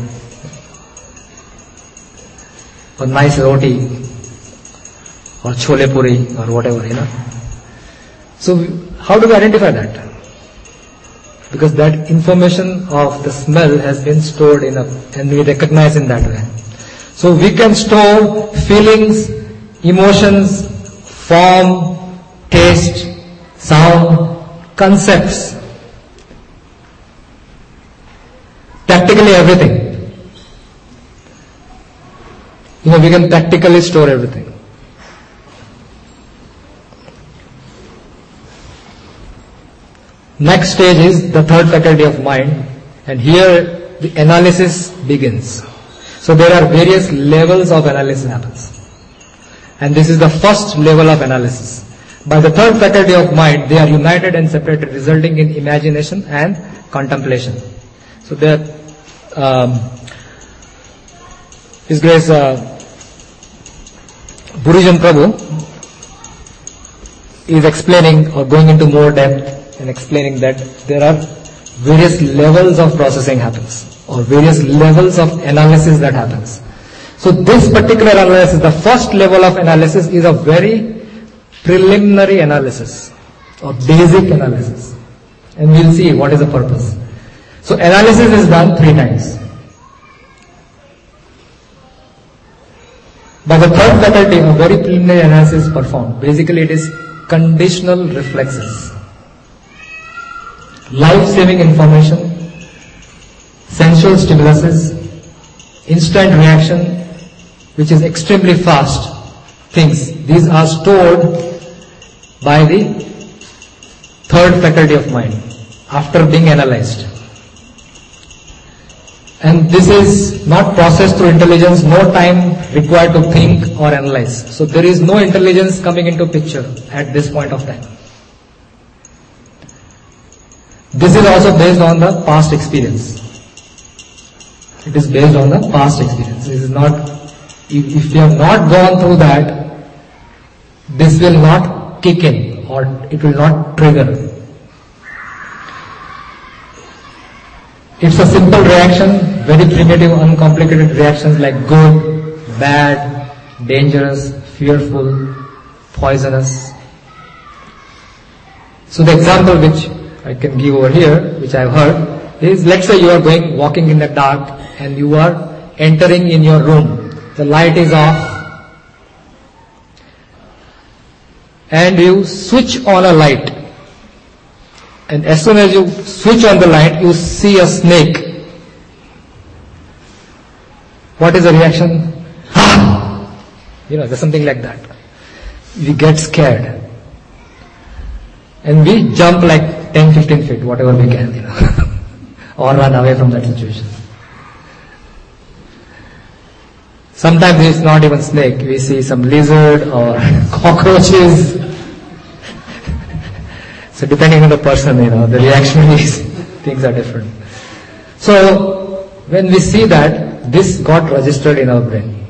Or nice roti. Or chole puri or whatever, So how do we identify that? Because that information of the smell has been stored and we recognize in that way. So we can store feelings, emotions, form, taste, sound, concepts, practically everything. We can practically store everything. Next stage is the third faculty of mind, and here the analysis begins. So there are various levels of analysis happens. And this is the first level of analysis. By the third faculty of mind, they are united and separated, resulting in imagination and contemplation. So there, His Grace Burijan Prabhu is explaining or going into more depth and explaining that there are various levels of processing happens or various levels of analysis that happens. So this particular analysis, the first level of analysis is a very preliminary analysis or basic analysis, and we'll see what is the purpose. So analysis is done 3 times. By the third faculty, a very preliminary analysis is performed. Basically it is conditional reflexes, life-saving information, sensual stimuluses, instant reaction, which is extremely fast things. These are stored by the third faculty of mind after being analyzed. And this is not processed through intelligence, no time required to think or analyze. So there is no intelligence coming into picture at this point of time. This is also based on the past experience. It is based on the past experience. It is not, if you have not gone through that, this will not kick in or it will not trigger. It's a simple reaction, very primitive, uncomplicated reactions like good, bad, dangerous, fearful, poisonous. So the example which I can give over here, which I've heard, is let's say you are walking in the dark and you are entering in your room. The light is off and you switch on a light. And as soon as you switch on the light, you see a snake. What is the reaction? There's something like that. We get scared. And we jump like 10-15 feet, whatever we can, or run away from that situation. Sometimes it's not even snake. We see some lizard or cockroaches. So depending on the person, the reaction is, things are different. So when we see that, this got registered in our brain.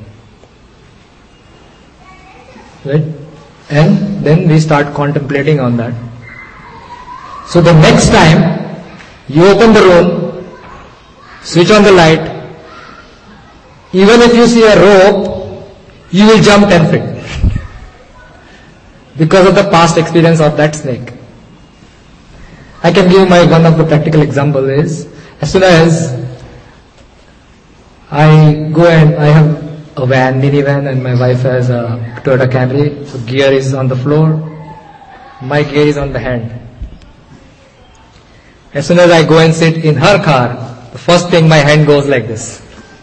Right? And then we start contemplating on that. So the next time you open the room, switch on the light, even if you see a rope, you will jump 10 feet. Because of the past experience of that snake. I can give one of the practical example is, as soon as I go and I have a van, minivan, and my wife has a Toyota Camry. So gear is on the floor, my gear is on the hand. As soon as I go and sit in her car, the first thing my hand goes like this.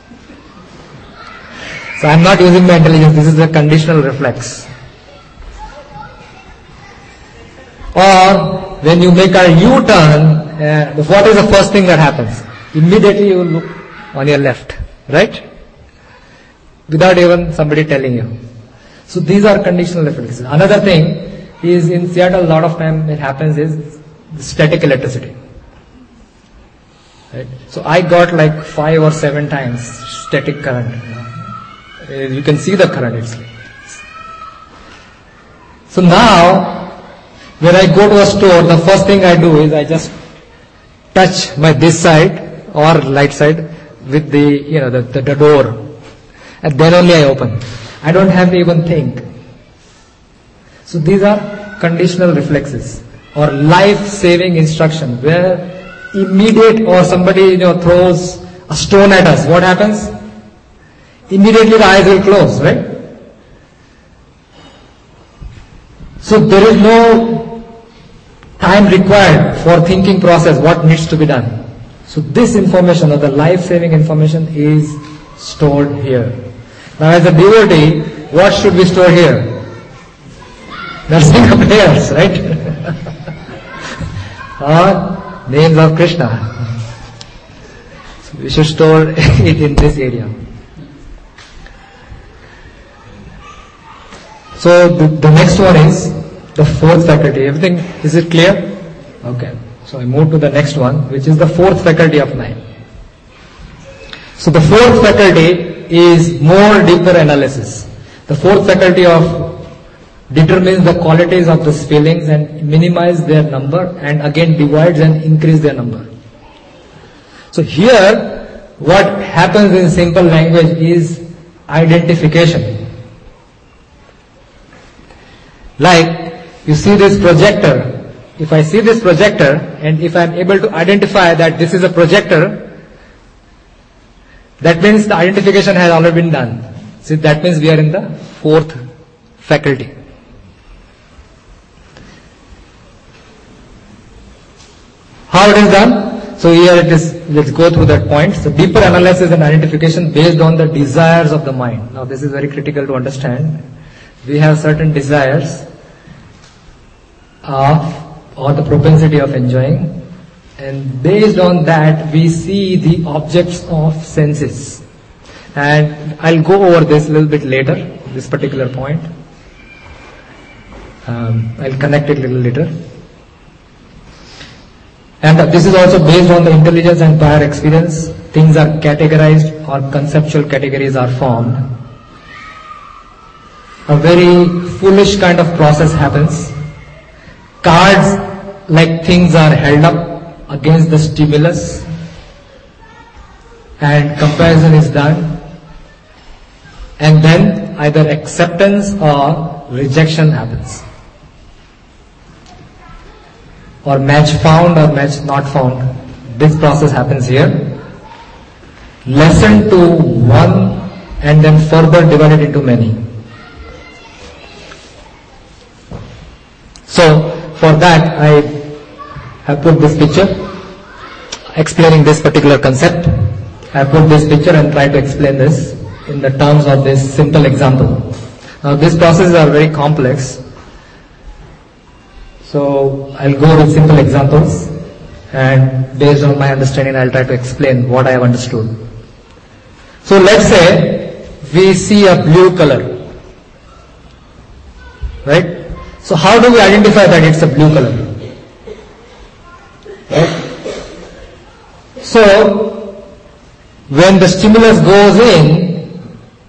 So I'm not using my intelligence, this is a conditional reflex. Or when you make a U-turn, what is the first thing that happens? Immediately you look on your left, right? Without even somebody telling you. So these are conditional reflexes. Another thing is in Seattle, a lot of time it happens is static electricity. Right? So I got like 5 or 7 times static current. You can see the current. So now, when I go to a store, the first thing I do is I just touch my this side or right side with the door, and then only I open. I don't have to even think. So these are conditional reflexes or life-saving instruction, where immediate or somebody throws a stone at us. What happens? Immediately the eyes will close, right? So there is no time required for thinking process, what needs to be done. So this information or the life-saving information is stored here. Now as a devotee, what should we store here? Narsinga prayers, right? Or names of Krishna. So we should store it in this area. So the next one is the fourth faculty. Everything, is it clear? Okay. So I move to the next one, which is the fourth faculty of mind. So the fourth faculty is more deeper analysis. The fourth faculty of determines the qualities of these feelings and minimize their number, and again divides and increase their number. So here, what happens in simple language is identification. Like, you see this projector. If I see this projector, and if I am able to identify that this is a projector, that means the identification has already been done. See, that means we are in the fourth faculty. How it is done? So here it is, let's go through that point. So deeper analysis and identification based on the desires of the mind. Now this is very critical to understand. We have certain desires or the propensity of enjoying, and based on that we see the objects of senses. And I'll go over this a little bit later, this particular point. I'll connect it a little later. And this is also based on the intelligence and prior experience. Things are categorized or conceptual categories are formed. A very foolish kind of process happens. Cards like things are held up against the stimulus and comparison is done, and then either acceptance or rejection happens, or match found or match not found. This process happens here. Lessened to one and then further divided into many. So for that I have put this picture explaining this particular concept. I have put this picture and try to explain this in the terms of this simple example. Now these processes are very complex, so I'll go with simple examples, and based on my understanding I'll try to explain what I have understood. So let's say we see a blue color, right? So how do we identify that it's a blue color? Right? So when the stimulus goes in,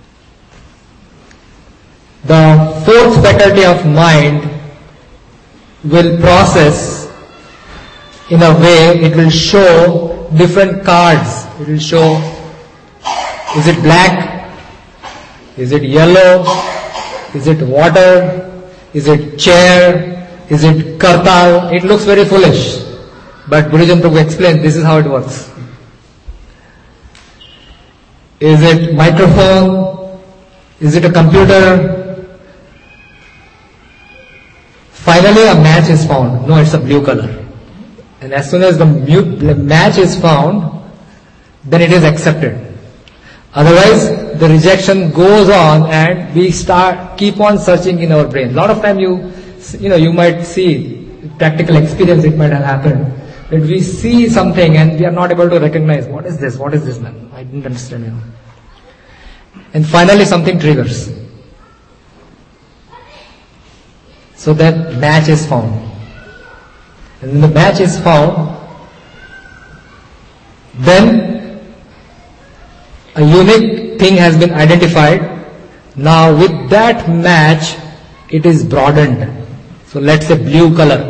the fourth faculty of mind will process in a way, it will show different cards. It will show, is it black? Is it yellow? Is it water? Is it chair? Is it kartal? It looks very foolish, but Buddhism Prabhu explained this is how it works. Is it microphone? Is it a computer? Finally a match is found. No, it's a blue color. And as soon as the match is found, then it is accepted. Otherwise, the rejection goes on and we keep on searching in our brain. A lot of time you might see, practical experience it might have happened, that we see something and we are not able to recognize, what is this, man? I didn't understand. And finally something triggers. So that match is found. And when the match is found, then a unique thing has been identified. Now with that match, it is broadened. So let's say blue color.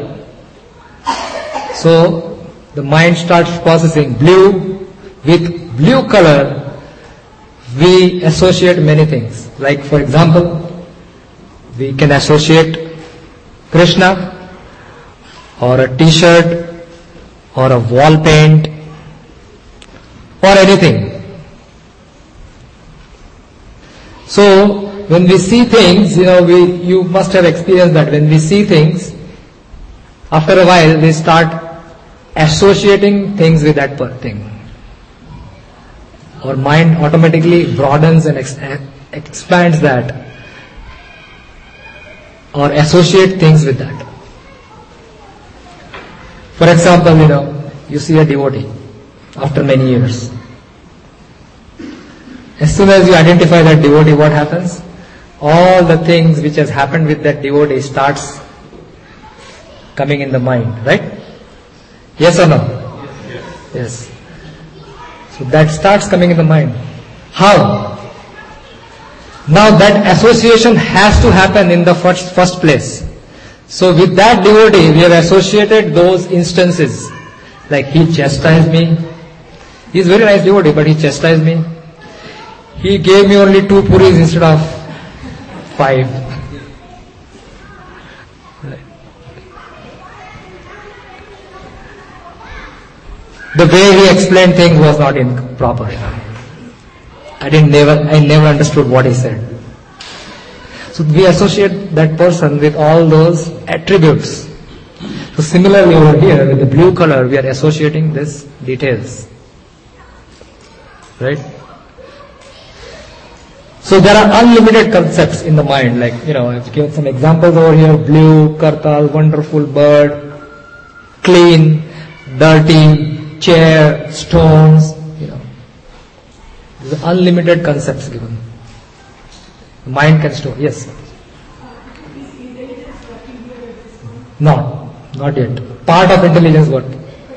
So the mind starts processing blue. With blue color, we associate many things. Like for example, we can associate Krishna, or a t-shirt, or a wall paint, or anything. So when we see things, you must have experienced that when we see things, after a while we start associating things with that thing. Our mind automatically broadens and expands that, or associate things with that. For example, you see a devotee after many years. As soon as you identify that devotee, what happens? All the things which has happened with that devotee starts coming in the mind, right? Yes or no? Yes. So that starts coming in the mind. How? Now that association has to happen in the first place. So with that devotee, we have associated those instances. Like he chastised me. He is very nice devotee, but he chastised me. He gave me only 2 puris instead of 5. The way he explained things was not proper. I never understood what he said. So we associate that person with all those attributes. So similarly over here with the blue color, we are associating these details. Right? So there are unlimited concepts in the mind. Like, I've given some examples over here. Blue, kartal, wonderful bird, clean, dirty, chair, stones. There's unlimited concepts given. The mind can store. Yes? No, not yet. Part of intelligence what?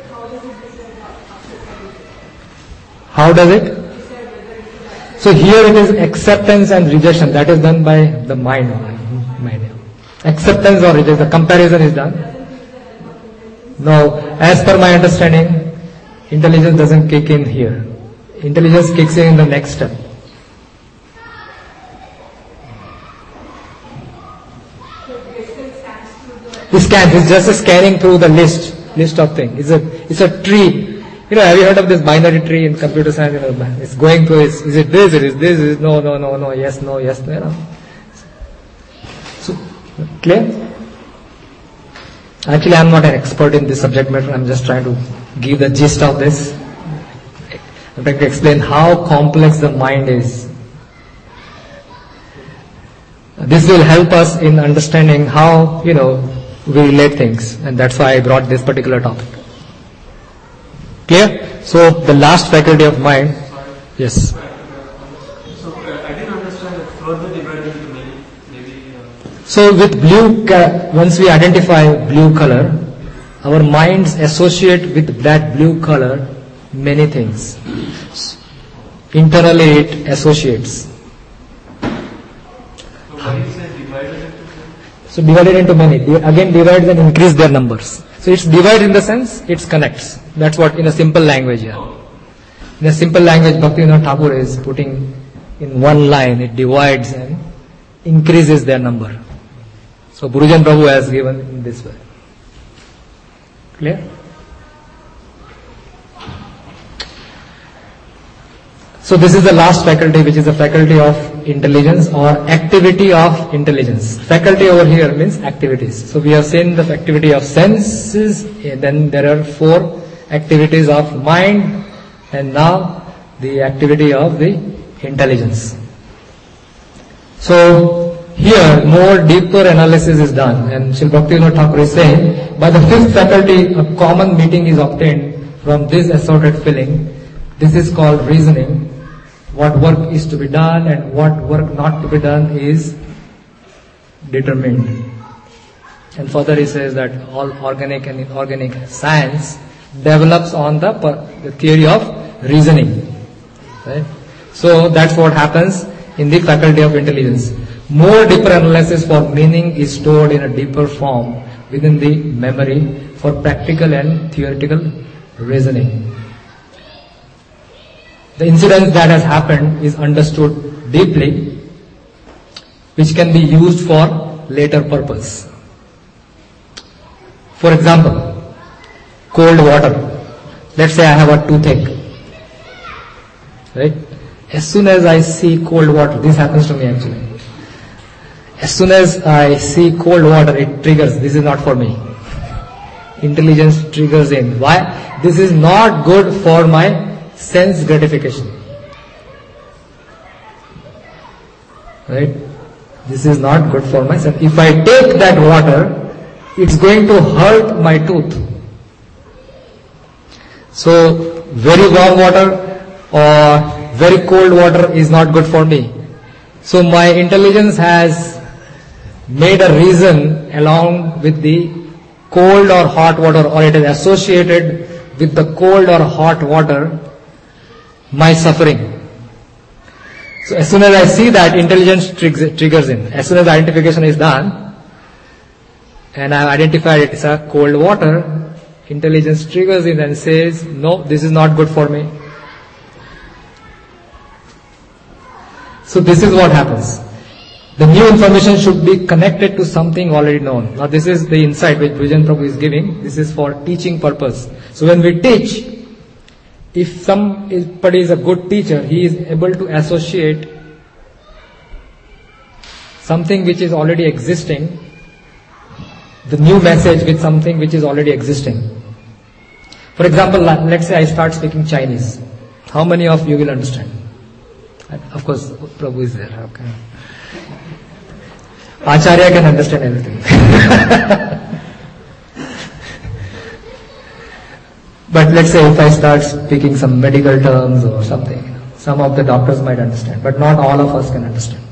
How does it? So here it is acceptance and rejection. That is done by the mind. Acceptance or rejection. The comparison is done. No, as per my understanding, intelligence doesn't kick in here. Intelligence kicks in the next step. It scans. It's just a scanning through the list of things. It's a tree. Have you heard of this binary tree in computer science? It's going through. Is it this? It is this? Is it no? Yes, no, yes. So clear? Actually, I'm not an expert in this subject matter. I'm just trying to give the gist of this. I'm trying to explain how complex the mind is. This will help us in understanding how, we relate things. And that's why I brought this particular topic. Clear? So, the last faculty of mind. Yes. So, I didn't understand that further divided into many, maybe. So, with blue, once we identify blue color, our minds associate with that blue color many things. Internally it associates. So when you say divided into many? So divided into many. Again divides and increase their numbers. So it's divide in the sense, it connects. That's what in a simple language here. In a simple language, Bhaktivinoda Thakur is putting in one line, it divides and increases their number. So Gurujan Prabhu has given in this way. Clear? So this is the last faculty, which is the faculty of intelligence or activity of intelligence. Faculty over here means activities. So we have seen the activity of senses, and then there are 4 activities of mind, and now the activity of the intelligence. So here more deeper analysis is done, and Srila Bhaktivinoda Thakur is saying, by the 5th faculty a common meeting is obtained from this assorted feeling. This is called reasoning. What work is to be done and what work not to be done is determined. And further he says that all organic and inorganic science develops on the theory of reasoning. Right? So that's what happens in the faculty of intelligence. More deeper analysis for meaning is stored in a deeper form within the memory for practical and theoretical reasoning. The incident that has happened is understood deeply, which can be used for later purpose. For example, cold water. Let's say I have a toothache. Right? As soon as I see cold water, this happens to me actually. As soon as I see cold water, it triggers, this is not for me. Intelligence triggers in. Why? This is not good for my sense gratification. Right? This is not good for my sense. If I take that water, it's going to hurt my tooth. So, very warm water or very cold water is not good for me. So my intelligence has made a reason along with the cold or hot water, or it is associated with the cold or hot water my suffering. So as soon as I see that, intelligence triggers in. As soon as the identification is done, and I have identified it as a cold water, intelligence triggers in and says, no, this is not good for me. So this is what happens. The new information should be connected to something already known. Now this is the insight which Vijayan Prabhu is giving. This is for teaching purpose. So when we teach, if somebody is a good teacher, he is able to associate something which is already existing, the new message with something which is already existing. For example, let's say I start speaking Chinese. How many of you will understand? Of course, Prabhu is there. Okay. Acharya can understand everything. But let's say if I start speaking some medical terms or something, some of the doctors might understand, but not all of us can understand.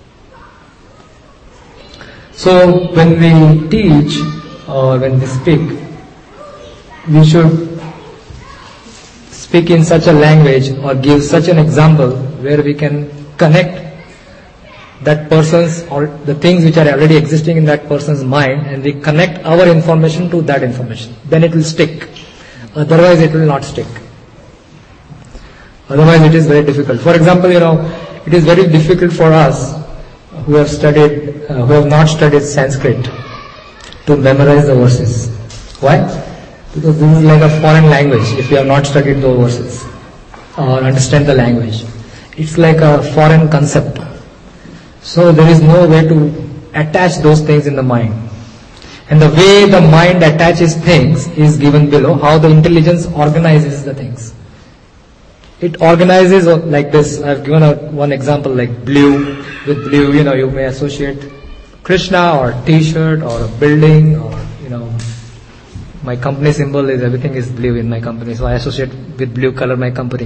So when we teach or when we speak, we should speak in such a language or give such an example where we can connect that person's or the things which are already existing in that person's mind, and we connect our information to that information. Then it will stick. Otherwise it will not stick. Otherwise it is very difficult. For example, it is very difficult for us who have not studied Sanskrit to memorize the verses. Why? Because this is like a foreign language if you have not studied those verses or understand the language. It's like a foreign concept. So there is no way to attach those things in the mind. And the way the mind attaches things is given below, how the intelligence organizes the things. It organizes like this. I've given one example like blue. With blue, you may associate Krishna or a t-shirt or a building or, my company symbol is everything is blue in my company. So I associate with blue color my company.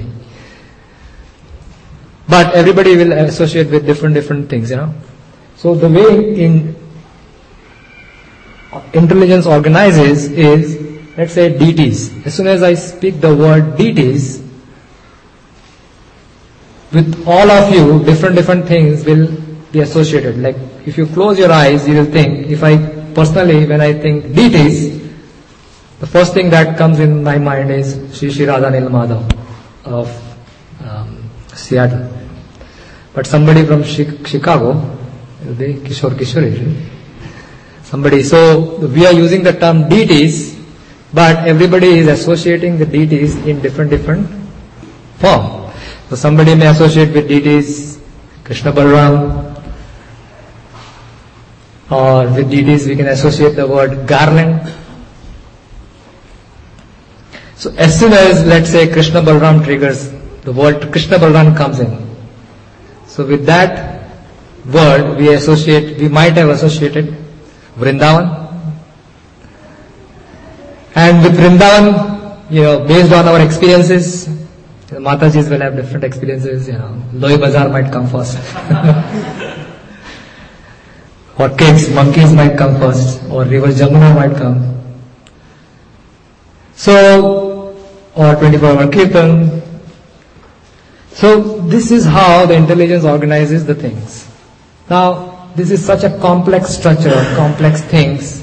But everybody will associate with different things, So the way intelligence organizes is, let's say, deities. As soon as I speak the word deities, with all of you, different things will be associated. Like if you close your eyes, you will think, when I think deities, the first thing that comes in my mind is Shri Radha Nil Madhav of Seattle. But somebody from Chicago, Kishore Kishore, somebody. So we are using the term deities, but everybody is associating the deities in different form. So somebody may associate with deities, Krishna Balaram, or with deities we can associate the word garland. So as soon as, let's say, Krishna Balaram triggers, the word Krishna Balaram comes in. So with that word we might have associated Vrindavan. And with Vrindavan, based on our experiences, Matajis will have different experiences, Loi Bazaar might come first. Or kids, monkeys might come first, or river Jamuna might come. So, or 24-hour Kirtan. So, this is how the intelligence organizes the things. Now, this is such a complex structure, complex things,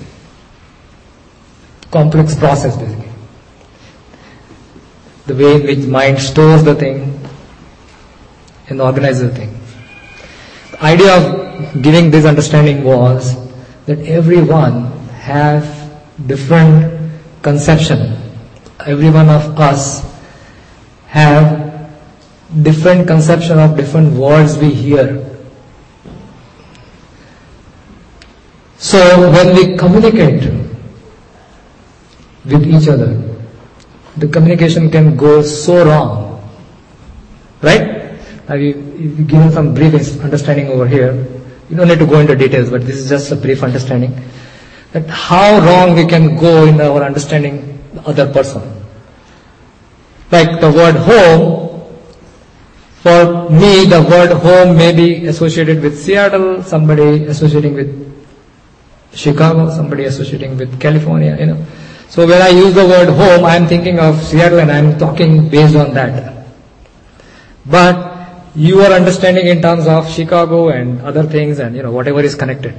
complex process basically. The way in which mind stores the thing and organizes the thing. The idea of giving this understanding was that everyone have different conception. Every one of us have different conception of different words we hear. So when we communicate with each other, the communication can go so wrong. Right? Now you've given some brief understanding over here. You don't need to go into details, but this is just a brief understanding that how wrong we can go in our understanding the other person. Like the word home, for me the word home may be associated with Seattle, somebody associating with Chicago, somebody associating with California, So when I use the word home, I am thinking of Seattle and I am talking based on that. But you are understanding in terms of Chicago and other things and whatever is connected.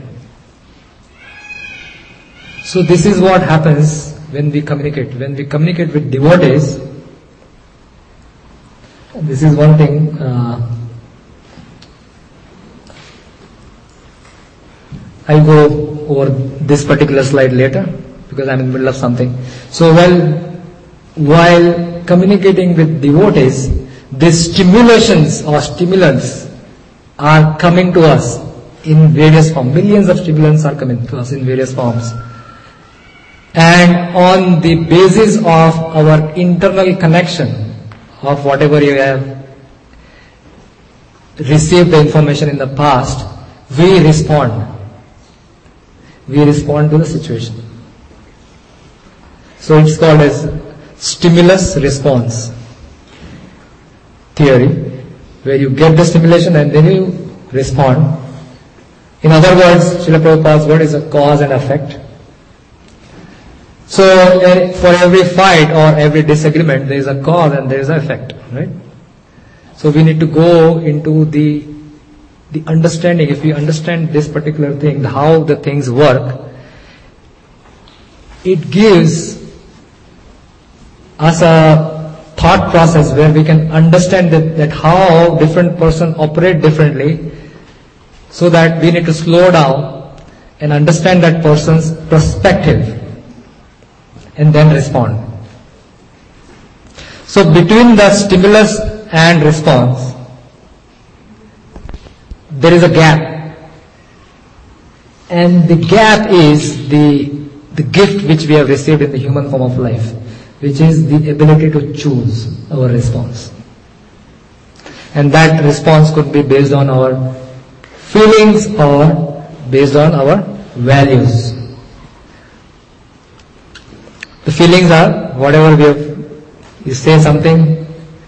So this is what happens when we communicate. When we communicate with devotees, this is one thing. I'll go over this particular slide later because I'm in the middle of something. So while communicating with devotees, these stimulations or stimulants are coming to us in various forms. Millions of stimulants are coming to us in various forms. And on the basis of our internal connection of whatever you have received the information in the past, we respond. We respond to the situation. So it's called as stimulus response theory, where you get the stimulation and then you respond. In other words, Srila Prabhupada's word is a cause and effect. So for every fight or every disagreement, there is a cause and there is an effect, right? So we need to go into the understanding. If we understand this particular thing, how the things work, it gives us a thought process where we can understand that how different person operate differently, so that we need to slow down and understand that person's perspective and then respond. So between the stimulus and response, there is a gap. And the gap is the gift which we have received in the human form of life, which is the ability to choose our response. And that response could be based on our feelings or based on our values. The feelings are whatever you say something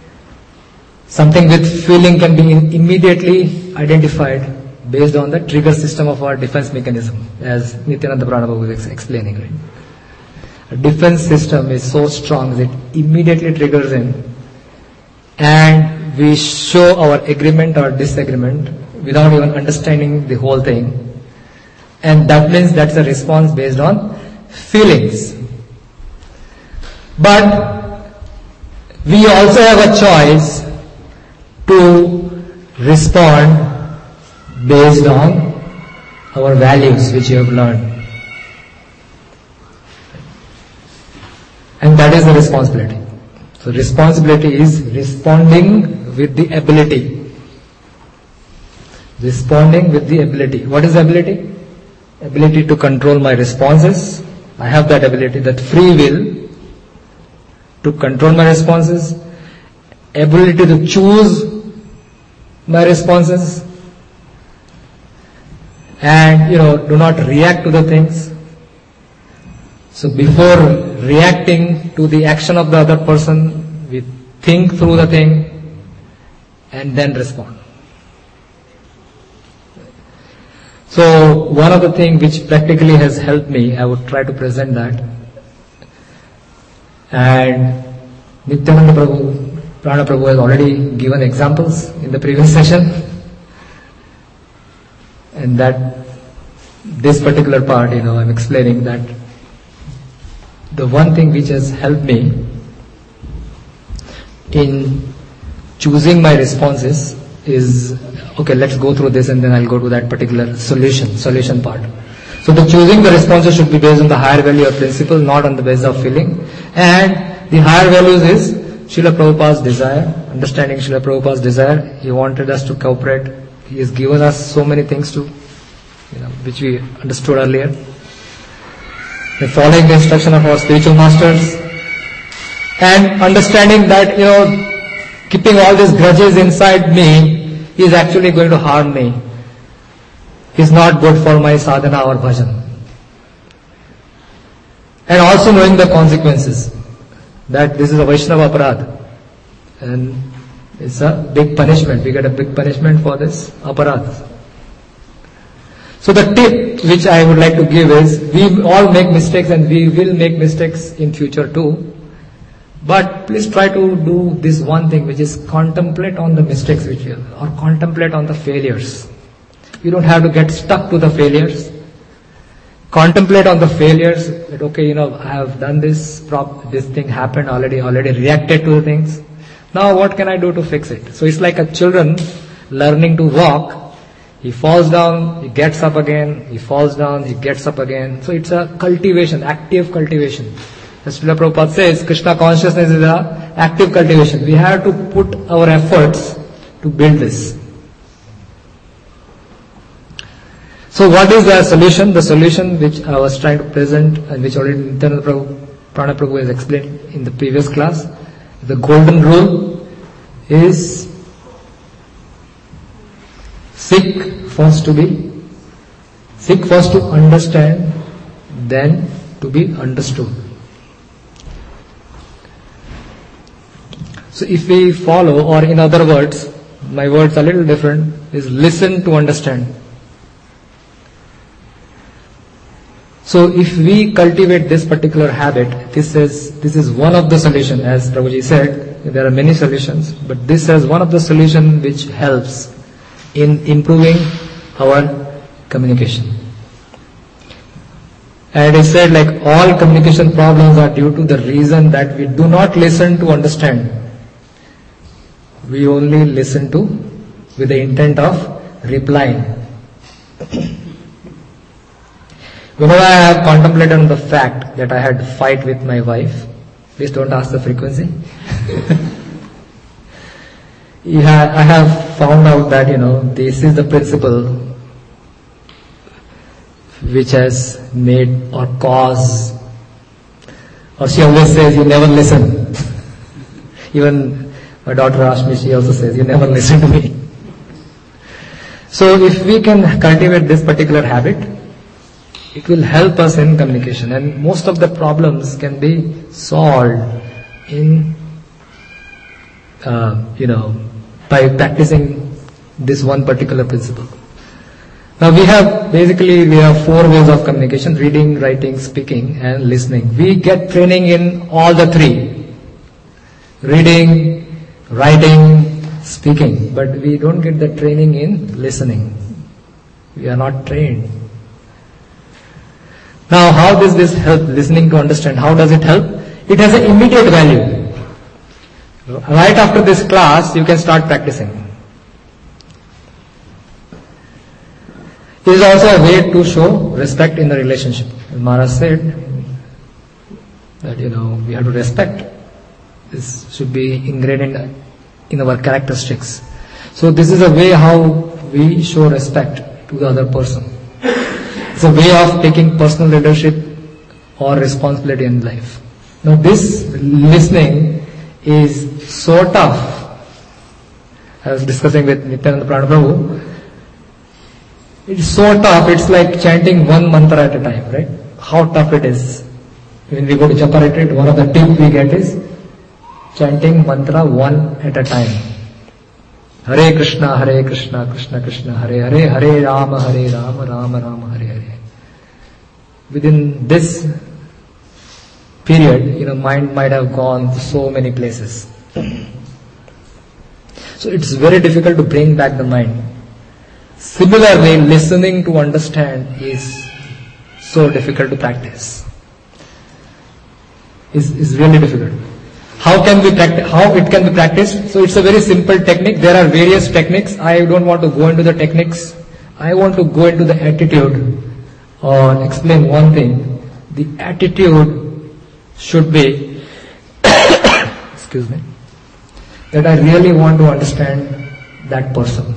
with feeling can be immediately identified based on the trigger system of our defense mechanism, as Nityananda Prabhupada was explaining. Right? A defense system is so strong that it immediately triggers in, and we show our agreement or disagreement without even understanding the whole thing. And that means that's a response based on feelings. But we also have a choice to respond based on our values which you have learned. And that is the responsibility. So responsibility is responding with the ability. Responding with the ability. What is ability? Ability to control my responses. I have that ability, that free will to control my responses. Ability to choose my responses. And, do not react to the things. So before reacting to the action of the other person, we think through the thing and then respond. So one of the things which practically has helped me, I would try to present that. And Nityananda Prabhu, Prana Prabhu has already given examples in the previous session. And that this particular part, I'm explaining that the one thing which has helped me in choosing my responses is, okay, let's go through this and then I'll go to that particular solution part. So the choosing the responses should be based on the higher value or principle, not on the basis of feeling. And the higher values is Srila Prabhupada's desire, understanding Srila Prabhupada's desire. He wanted us to cooperate. He has given us so many things to, which we understood earlier. The following the instruction of our spiritual masters. And understanding that, keeping all these grudges inside me is actually going to harm me. Is not good for my sadhana or bhajan. And also knowing the consequences. That this is a Vaishnava aparadh. And it's a big punishment. We get a big punishment for this aparadh. So the tip which I would like to give is, we all make mistakes and we will make mistakes in future too. But please try to do this one thing, which is contemplate on the mistakes which you have, or contemplate on the failures. You don't have to get stuck to the failures. Contemplate on the failures, that okay, I have done this thing happened already reacted to the things. Now what can I do to fix it? So it's like a children learning to walk. He falls down, he gets up again, he falls down, he gets up again. So it's a cultivation, active cultivation. As Srila Prabhupada says, Krishna consciousness is an active cultivation. We have to put our efforts to build this. So what is the solution? The solution which I was trying to present and which already Nityananda Prabhu, Prana Prabhu has explained in the previous class. The golden rule is seek first to understand, then to be understood. So if we follow, or in other words, my words are a little different, is listen to understand. So if we cultivate this particular habit, this is one of the solutions. As Prabhuji said, there are many solutions, but this is one of the solutions which helps in improving our communication. And it said, like, all communication problems are due to the reason that we do not listen to understand. We only listen to with the intent of replying. Whenever I have contemplated on the fact that I had a fight with my wife, please don't ask the frequency. I have found out that, this is the principle which has made or caused, or she always says, you never listen. Even my daughter Ashmi, she also says, you never listen to me. So if we can cultivate this particular habit, it will help us in communication, and most of the problems can be solved in, by practicing this one particular principle. Now we have 4 ways of communication: reading, writing, speaking, and listening. We get training in all the 3. Reading, writing, speaking. But we don't get the training in listening. We are not trained. Now how does this help listening to understand? How does it help? It has an immediate value. Right after this class, you can start practicing. It is also a way to show respect in the relationship. Maharaj said that, we have to respect. This should be ingrained in our characteristics. So this is a way how we show respect to the other person. It's a way of taking personal leadership or responsibility in life. Now this listening is so tough. I was discussing with Nityananda Prabhu. It's so tough, it's like chanting one mantra at a time, right? How tough it is. When we go to Japa retreat, one of the tips we get is chanting mantra one at a time. Hare Krishna, Krishna Krishna, Hare Hare, Hare Rama, Rama Rama, Hare Hare. Within this period, mind might have gone to so many places. So it's very difficult to bring back the mind. Similarly, listening to understand is so difficult to practice. Is really difficult. How can we practice? How it can be practiced? So it's a very simple technique. There are various techniques. I don't want to go into the techniques. I want to go into the attitude or explain one thing. The attitude should be, excuse me, that I really want to understand that person.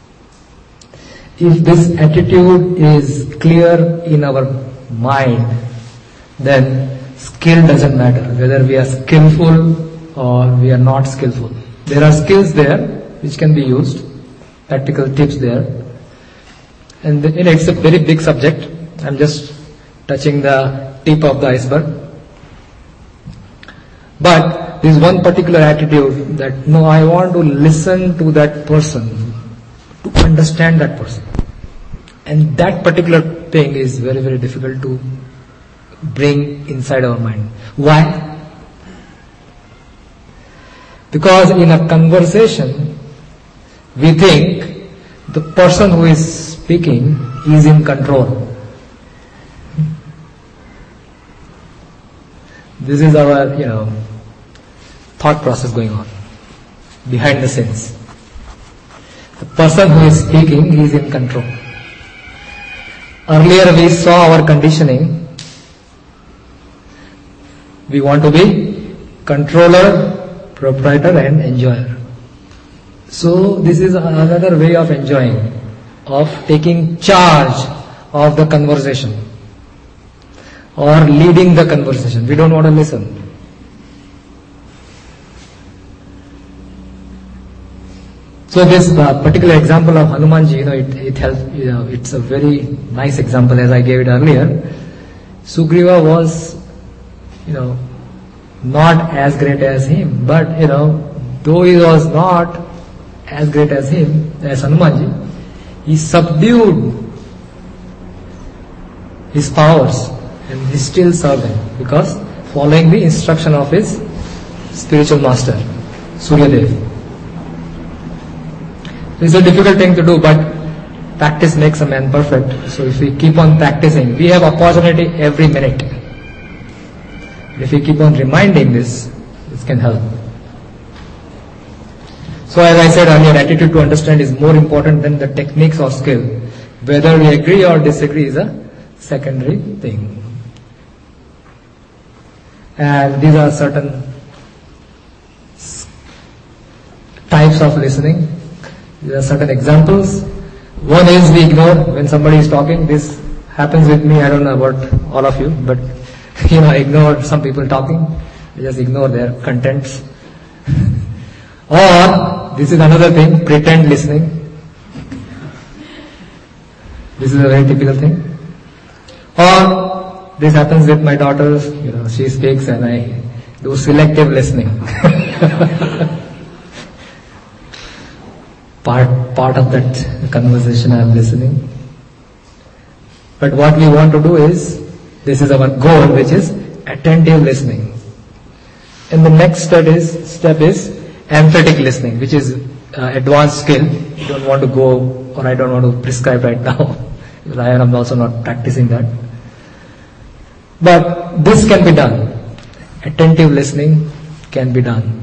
If this attitude is clear in our mind, then skill doesn't matter, whether we are skillful or we are not skillful. There are skills there which can be used, practical tips there. And it's a very big subject. I'm just touching the tip of the iceberg. But there is one particular attitude that, no, I want to listen to that person, to understand that person. And that particular thing is very, very difficult to bring inside our mind. Why? Because in a conversation, we think the person who is speaking is in control. This is our, thought process going on behind the scenes. The person who is speaking is in control. Earlier we saw our conditioning. We want to be controller, proprietor and enjoyer. So this is another way of enjoying, of taking charge of the conversation or leading the conversation. We don't want to listen. So this particular example of Hanumanji, it helps. It's a very nice example as I gave it earlier. Sugriva was, not as great as him, but though he was not as great as him, as Hanumanji, he subdued his powers and he still served him because following the instruction of his spiritual master, Suryadev. It's a difficult thing to do, but practice makes a man perfect. So if we keep on practicing, we have opportunity every minute. If we keep on reminding this can help. So as I said earlier, attitude to understand is more important than the techniques or skill. Whether we agree or disagree is a secondary thing. And these are certain types of listening. There are certain examples. One is we ignore when somebody is talking. This happens with me. I don't know about all of you, but I ignore some people talking. I just ignore their contents. Or this is another thing, pretend listening. This is a very typical thing. Or this happens with my daughters. She speaks and I do selective listening. Part of that conversation I am listening. But what we want to do is, this is our goal, which is attentive listening. And the next step is emphatic listening, which is advanced skill. I don't want to go, or I don't want to prescribe right now, because I am also not practicing that. But this can be done. Attentive listening can be done.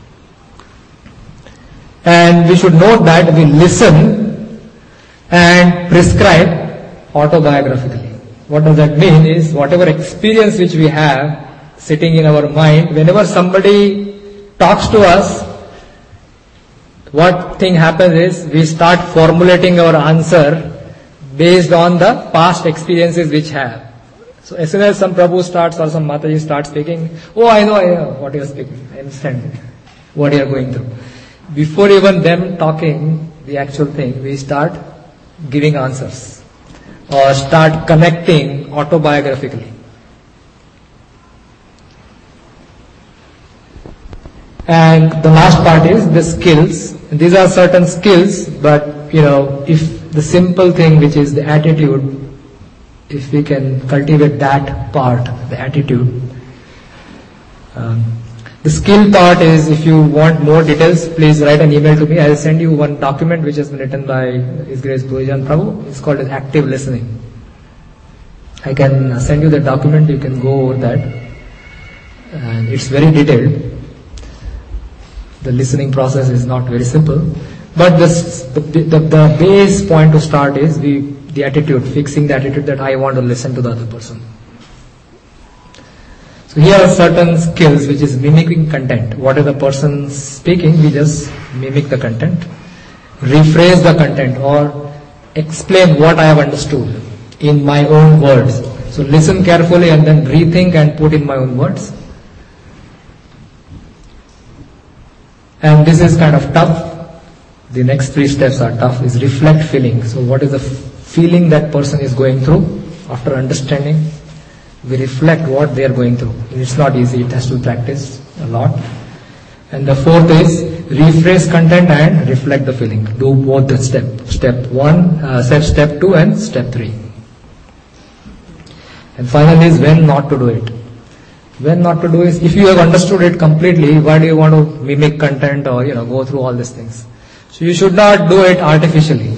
And we should note that we listen and prescribe autobiographically. What does that mean is, whatever experience which we have sitting in our mind, whenever somebody talks to us, what thing happens is we start formulating our answer based on the past experiences which have. So as soon as some Prabhu starts or some Mataji starts speaking, oh, I know what you are speaking. I understand what you are going through. Before even them talking the actual thing, we start giving answers or start connecting autobiographically. And the last part is the skills. These are certain skills, but if the simple thing which is the attitude, if we can cultivate that part, the attitude. The skill part is, if you want more details, please write an email to me. I will send you one document which has been written by His Grace Poojan Prabhu. It's called as Active Listening. I can send you the document, you can go over that. And it's very detailed. The listening process is not very simple. But the base point to start is the attitude, fixing the attitude that I want to listen to the other person. So here are certain skills which is mimicking content. What is the person speaking, we just mimic the content. Rephrase the content or explain what I have understood in my own words. So listen carefully and then rethink and put in my own words. And this is kind of tough. The next 3 steps are tough, is reflect feeling. So what is the feeling that person is going through after understanding? We reflect what they are going through. It's not easy, it has to be practiced a lot. And the 4th is rephrase content and reflect the feeling. Do both the step 1, step 2 and step 3. And finally is when not to do it. When not to do is, if you have understood it completely, why do you want to mimic content or go through all these things? So you should not do it artificially.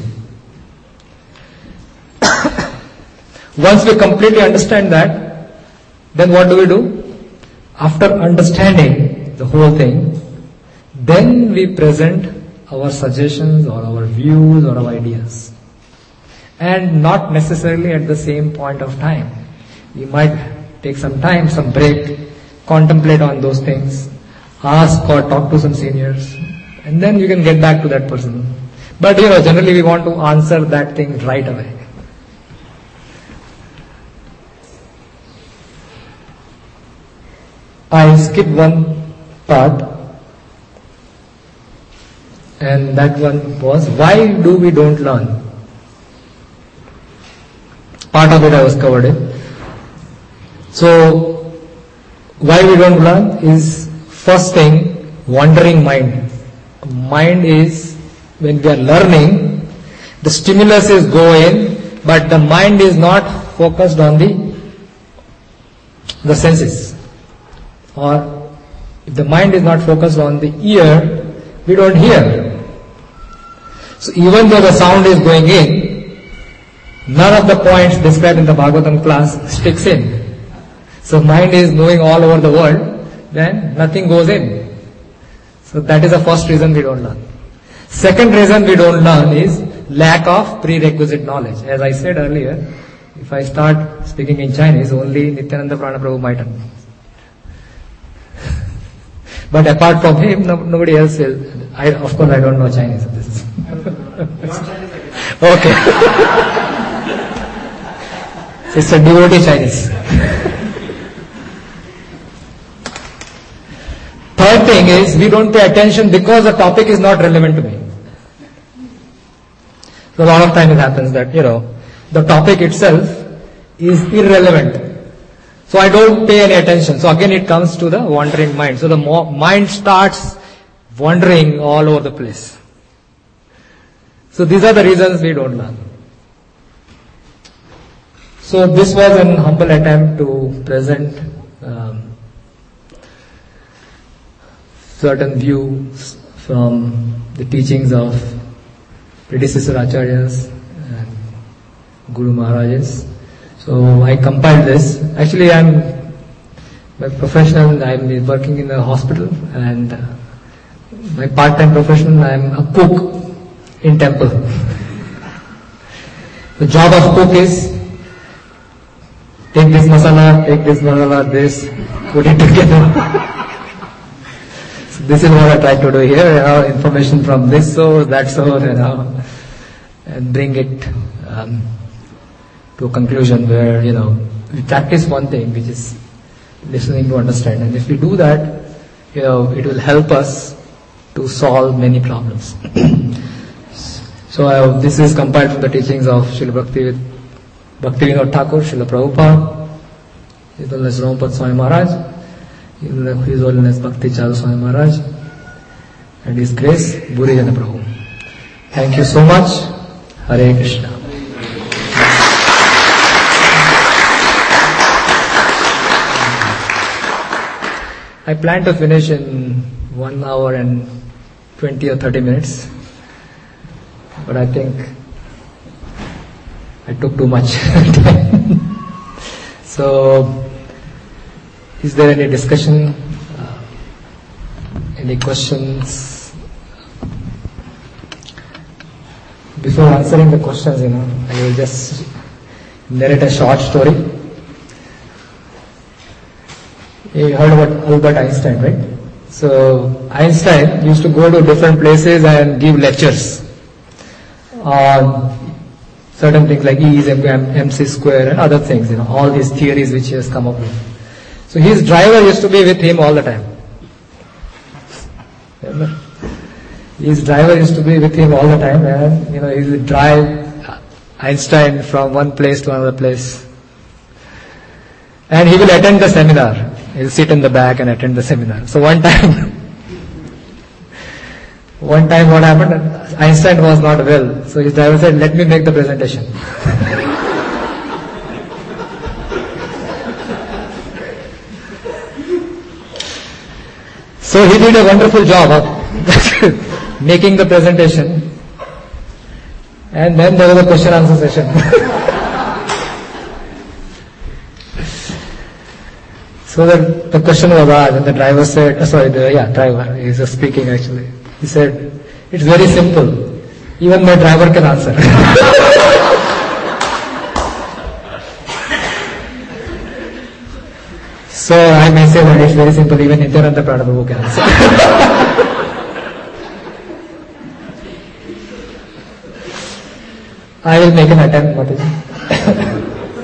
Once we completely understand that, then what do? After understanding the whole thing, then we present our suggestions or our views or our ideas. And not necessarily at the same point of time. We might take some time, some break, contemplate on those things, ask or talk to some seniors, and then you can get back to that person. But generally we want to answer that thing right away. I skipped one part, and that one was, why do we don't learn? Part of it I was covered in. So, why we don't learn is, first thing, wandering mind. Mind is, when we are learning, the stimulus is going, but the mind is not focused on the senses. Or, if the mind is not focused on the ear, we don't hear. So even though the sound is going in, none of the points described in the Bhagavatam class sticks in. So mind is moving all over the world, then nothing goes in. So that is the first reason we don't learn. Second reason we don't learn is lack of prerequisite knowledge. As I said earlier, if I start speaking in Chinese, only Nityananda Prana Prabhu might understand. But apart from him, nobody else will. Of course, I don't know Chinese. So this is okay. It's a devotee Chinese. Third thing is, we don't pay attention because the topic is not relevant to me. So a lot of times it happens that, the topic itself is irrelevant. So I don't pay any attention. So again it comes to the wandering mind. So the mind starts wandering all over the place. So these are the reasons we don't learn. So this was an humble attempt to present certain views from the teachings of predecessor acharyas and Guru Maharajas. So I compiled this. Actually, by profession, I'm working in a hospital, and my part-time profession, I'm a cook in temple. The job of cook is take this masala, this, put it together. So this is what I try to do here, information from this source, that source, and bring it to a conclusion where, we practice one thing, which is listening to understand. And if we do that, it will help us to solve many problems. So this is compiled from the teachings of Srila Bhaktivinoda Thakur, Srila Prabhupada, His Holiness Rampad Swami Maharaj, His Holiness Bhakti Charu Swami Maharaj, and His Grace Bhurijana Prabhu. Thank you so much. Hare Krishna. I plan to finish in 1 hour and 20 or 30 minutes, but I think I took too much time. So, is there any discussion? Any questions? Before answering the questions, I will just narrate a short story. You heard about Albert Einstein, right? So Einstein used to go to different places and give lectures on certain things like E is mc square and other things, all these theories which he has come up with. So his driver used to be with him all the time. Remember? His driver used to be with him all the time, and he would drive Einstein from one place to another place. And he will attend the seminar. He'll sit in the back and attend the seminar. So one time what happened? Einstein was not well. So his driver said, "Let me make the presentation." So he did a wonderful job of making the presentation. And then there was a question answer session. So the question was asked, and the driver said, driver, he's speaking actually. He said, "It's very simple. Even my driver can answer." So I may say that it's very simple, even Nityananda Prabhu can answer. I will make an attempt, what is it?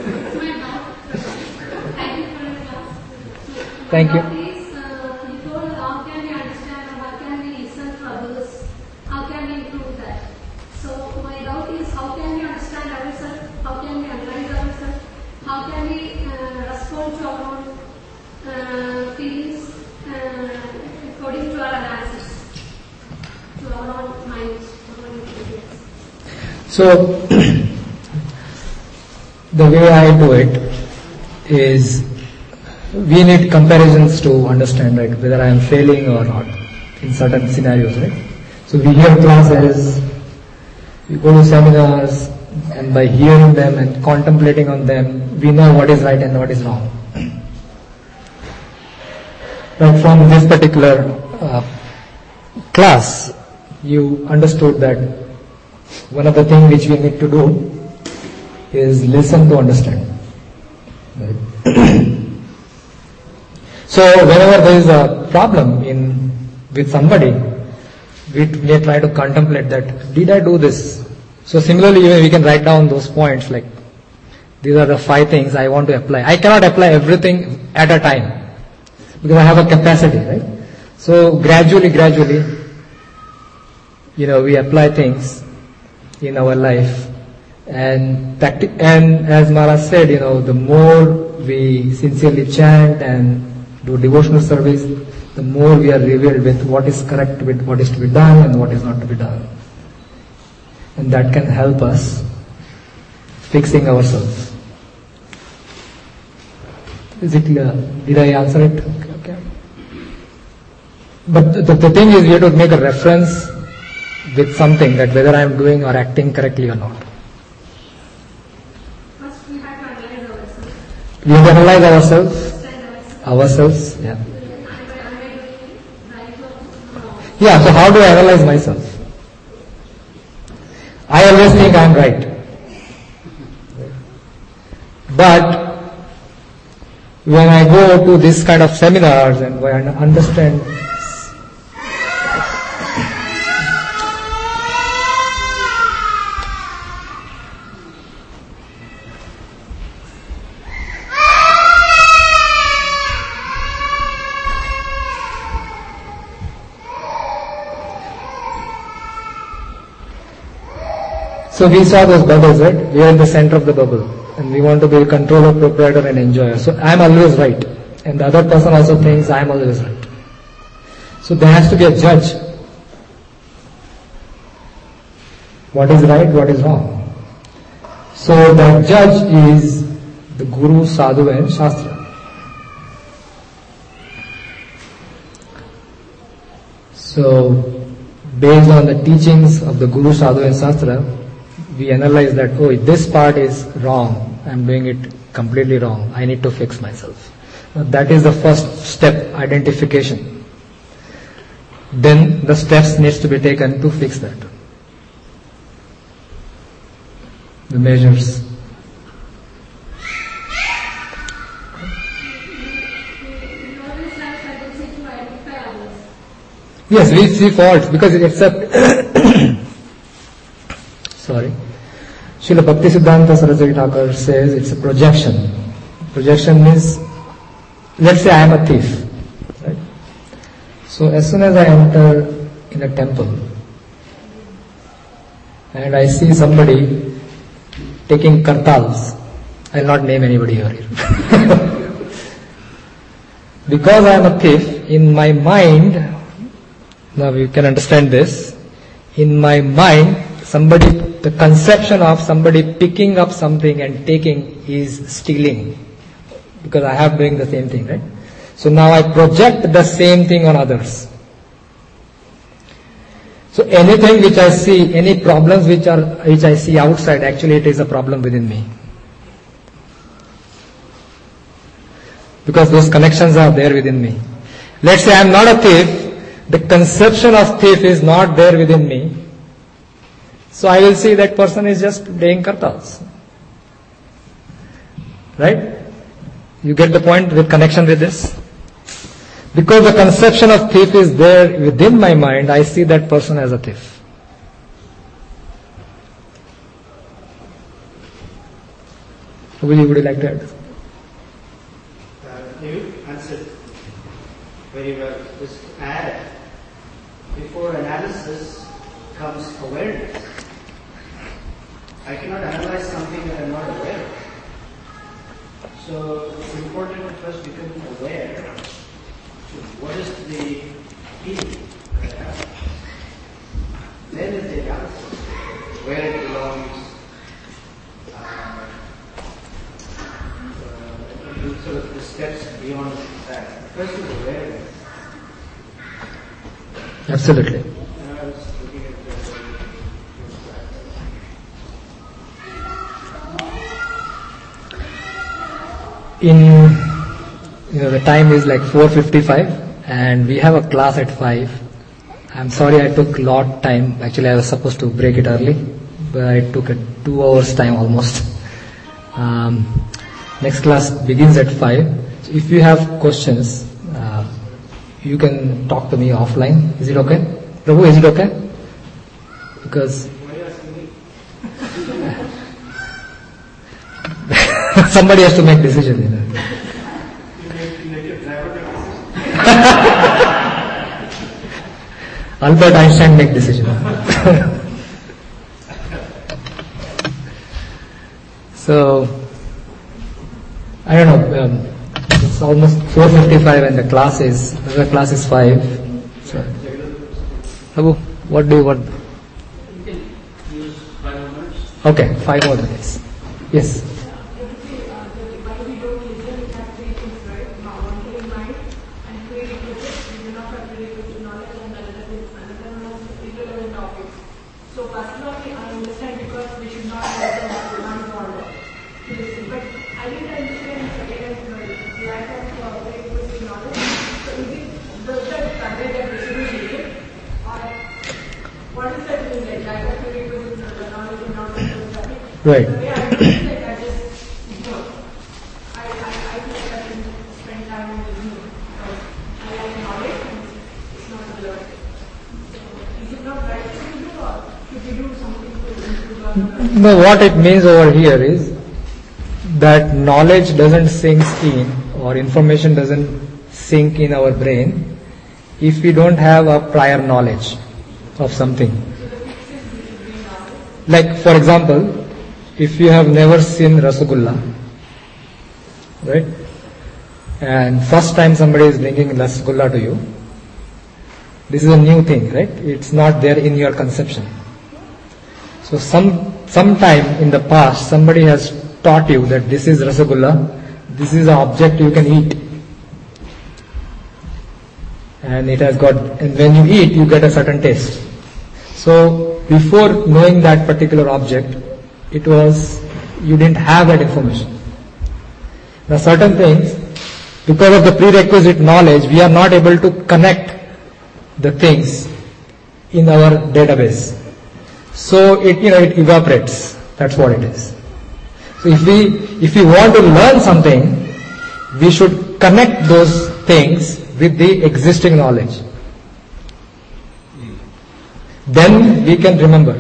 Thank you. Please, you told how can we understand and how can we listen to others? How can we improve that? So my doubt is, how can we understand ourselves? How can we analyze ourselves? How can we respond to our own feelings according to our analysis, to our own minds, our own experience? So the way I do it is, we need comparisons to understand, right, whether I am failing or not in certain scenarios, right? So we hear classes, we go to seminars, and by hearing them and contemplating on them, we know what is right and what is wrong. But from this particular class, you understood that one of the things which we need to do is listen to understand. Right? So whenever there is a problem with somebody, we may try to contemplate that, did I do this? So similarly, we can write down those points, like these are the 5 things I want to apply. I cannot apply everything at a time because I have a capacity, right? So gradually, we apply things in our life, and as Maharaj said, the more we sincerely chant and do devotional service, the more we are revealed with what is correct, with what is to be done and what is not to be done. And that can help us fixing ourselves. Is it clear? Did I answer it? Okay. But the thing is, we have to make a reference with something, that whether I am doing or acting correctly or not. First we have to analyze ourselves. We have to analyze ourselves, yeah. Yeah, so how do I analyze myself? I always think I am right. But when I go to this kind of seminars and when I understand So we saw those bubbles, right? We are in the center of the bubble. And we want to be a controller, proprietor and enjoyer. So I am always right. And the other person also thinks I am always right. So there has to be a judge. What is right, what is wrong? So that judge is the Guru, Sadhu and Shastra. So based on the teachings of the Guru, Sadhu and Shastra, we analyze that, oh, this part is wrong. I am doing it completely wrong. I need to fix myself. Now, that is the first step, identification. Then the steps needs to be taken to fix that. The measures. Yes, we see faults because it's a sorry. Srila Bhaktisiddhanta Saraswati Thakur says it's a projection. Projection means, let's say I am a thief. Right? So as soon as I enter in a temple and I see somebody taking kartals, I will not name anybody here. Because I am a thief, in my mind, now you can understand this, in my mind, the conception of somebody picking up something and taking is stealing. Because I have doing the same thing, right? So now I project the same thing on others. So anything which I see, any problems which I see outside, actually it is a problem within me. Because those connections are there within me. Let's say I am not a thief, the conception of thief is not there within me. So I will see that person is just playing kartals. Right? You get the point with connection with this? Because the conception of thief is there within my mind, I see that person as a thief. Would you like to add? You answered very well. Just add, before analysis comes awareness. I cannot analyze something that I am not aware of. So it's important to first become aware. What is the feeling that I have? Then is the analysis. Where it belongs. Sort of the steps beyond that. First is awareness. Absolutely. I was looking at the time is like 4:55 and we have a class at 5. I'm sorry I took a lot time. Actually I was supposed to break it early, but I took a 2 hours time almost. Next class begins at 5. So if you have questions, you can talk to me offline. Is it okay? Prabhu, is it okay? Because somebody has to make decision. Albert Einstein make decision. So, I don't know, it's almost 4:55 and the class is 5. So, Prabhu, what do you want? You can use 5 more minutes. Okay, 5 more minutes. Yes. So personally, I understand because we should not have the one order to listen. But I didn't understand second and third lack of prerequisite knowledge. So is it does that convey that we should be needed, or what is that mean? Like lack of prerequisite knowledge and not understanding? Right. The way I understand, like I just ignore. I think I can spend time on the new because I like knowledge and it's not learned. Is it not right to do, or should we do something to improve our knowledge? No, what it means over here is that knowledge doesn't sink in or information doesn't sink in our brain if we don't have a prior knowledge of something. Like, for example, if you have never seen Rasagulla, right? And first time somebody is bringing Rasagulla to you, this is a new thing, right? It's not there in your conception. So sometime in the past, somebody has taught you that this is Rasagulla, this is an object you can eat. And it has got, and when you eat, you get a certain taste. So before knowing that particular object, it was, you didn't have that information. Now certain things, because of the prerequisite knowledge, we are not able to connect the things in our database. So it evaporates. That's what it is. So if we want to learn something, we should connect those things with the existing knowledge. Then we can remember.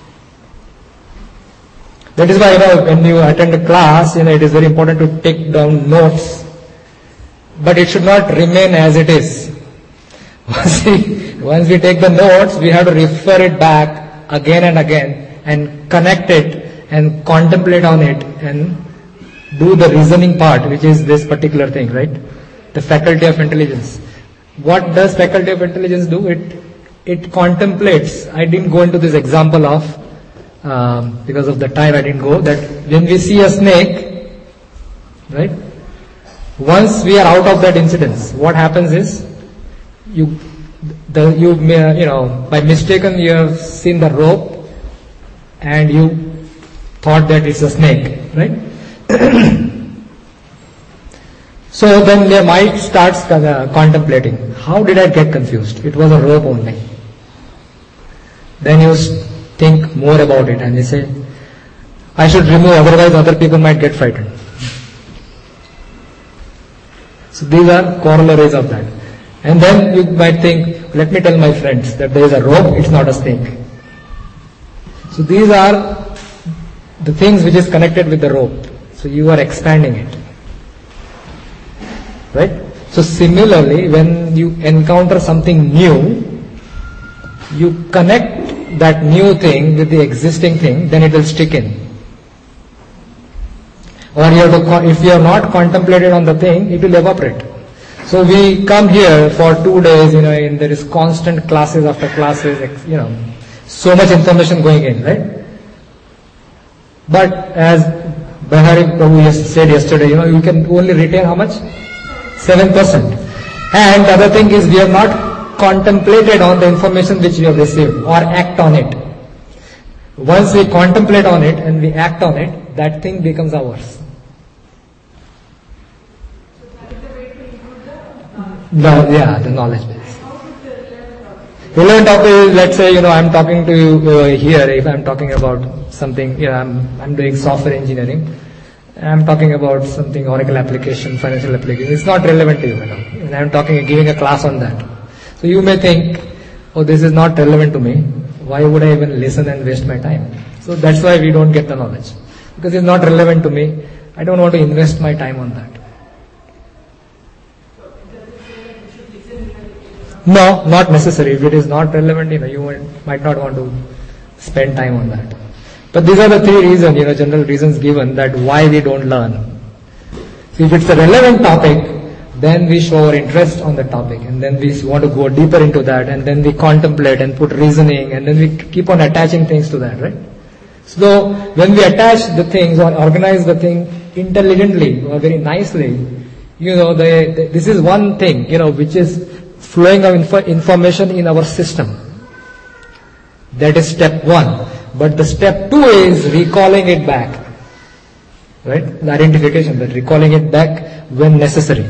That is why, when you attend a class, it is very important to take down notes. But it should not remain as it is. Once we take the notes, we have to refer it back again and again and connect it and contemplate on it and do the reasoning part, which is this particular thing, right? The faculty of intelligence. What does faculty of intelligence do? It contemplates. I didn't go into this example of, because of the time I didn't go, that when we see a snake, right? Once we are out of that incidence, what happens is, by mistaken you have seen the rope and you thought that it's a snake, right? So then their mind starts contemplating, how did I get confused? It was a rope only. Then you think more about it and you say, I should remove, otherwise other people might get frightened. So these are corollaries of that. And then you might think, let me tell my friends that there is a rope, it's not a snake. So these are the things which is connected with the rope. So you are expanding it. Right? So similarly, when you encounter something new, you connect that new thing with the existing thing, then it will stick in. Or if you have not contemplated on the thing, it will evaporate. So we come here for 2 days, and there is constant classes after classes, so much information going in, right? But as Bihari Prabhu said yesterday, you can only retain how much? 7%. And the other thing is, we have not contemplated on the information which we have received or act on it. Once we contemplate on it and we act on it, that thing becomes ours. The knowledge base. Relevant topic is, let's say, I'm talking to you here, if I'm talking about something, I'm doing software engineering, I'm talking about something, Oracle application, financial application, it's not relevant to you, and I'm giving a class on that. So you may think, oh, this is not relevant to me, why would I even listen and waste my time? So that's why we don't get the knowledge. Because it's not relevant to me, I don't want to invest my time on that. No, not necessary. If it is not relevant, you might not want to spend time on that. But these are the 3 reasons, general reasons given that why we don't learn. So if it's a relevant topic, then we show our interest on the topic, and then we want to go deeper into that, and then we contemplate and put reasoning, and then we keep on attaching things to that, right? So when we attach the things or organize the thing intelligently or very nicely, this is one thing, which is flowing of information in our system. That is step 1. But the step 2 is recalling it back. Right? The identification, that recalling it back when necessary.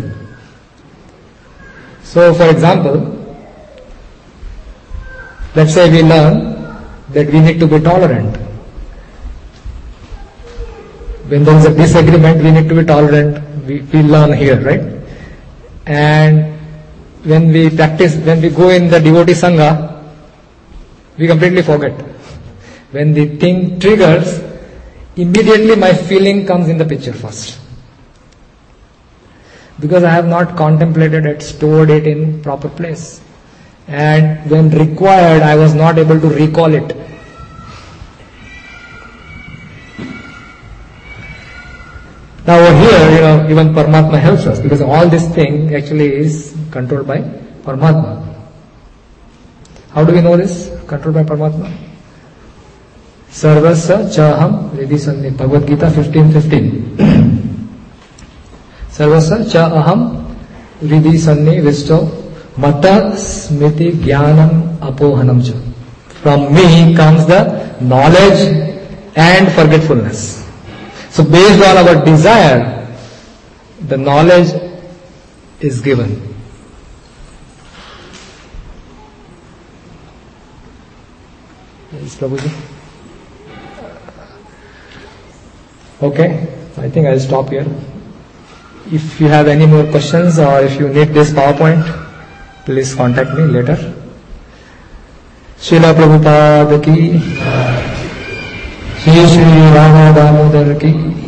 So for example, let's say we learn that we need to be tolerant. When there is a disagreement, we need to be tolerant. We learn here, right? And when we practice, when we go in the devotee sangha, we completely forget. When the thing triggers, immediately my feeling comes in the picture first. Because I have not contemplated it, stored it in proper place. And when required, I was not able to recall it. Now over here, even Paramatma helps us, because all this thing actually is controlled by Paramatma. How do we know this? Controlled by Paramatma. Sarvasya chaham riddhi sanni. Bhagavad Gita 15:15. Sarvasya cha aham riddhi sanni visto mata smriti jnanam apohanam cha. From me comes the knowledge and forgetfulness. So based on our desire, the knowledge is given. Yes, Prabhuji. Okay, I think I'll stop here. If you have any more questions or if you need this PowerPoint, please contact me later. Srila Prabhupada ki, Shri Shri Radha Damodar ki.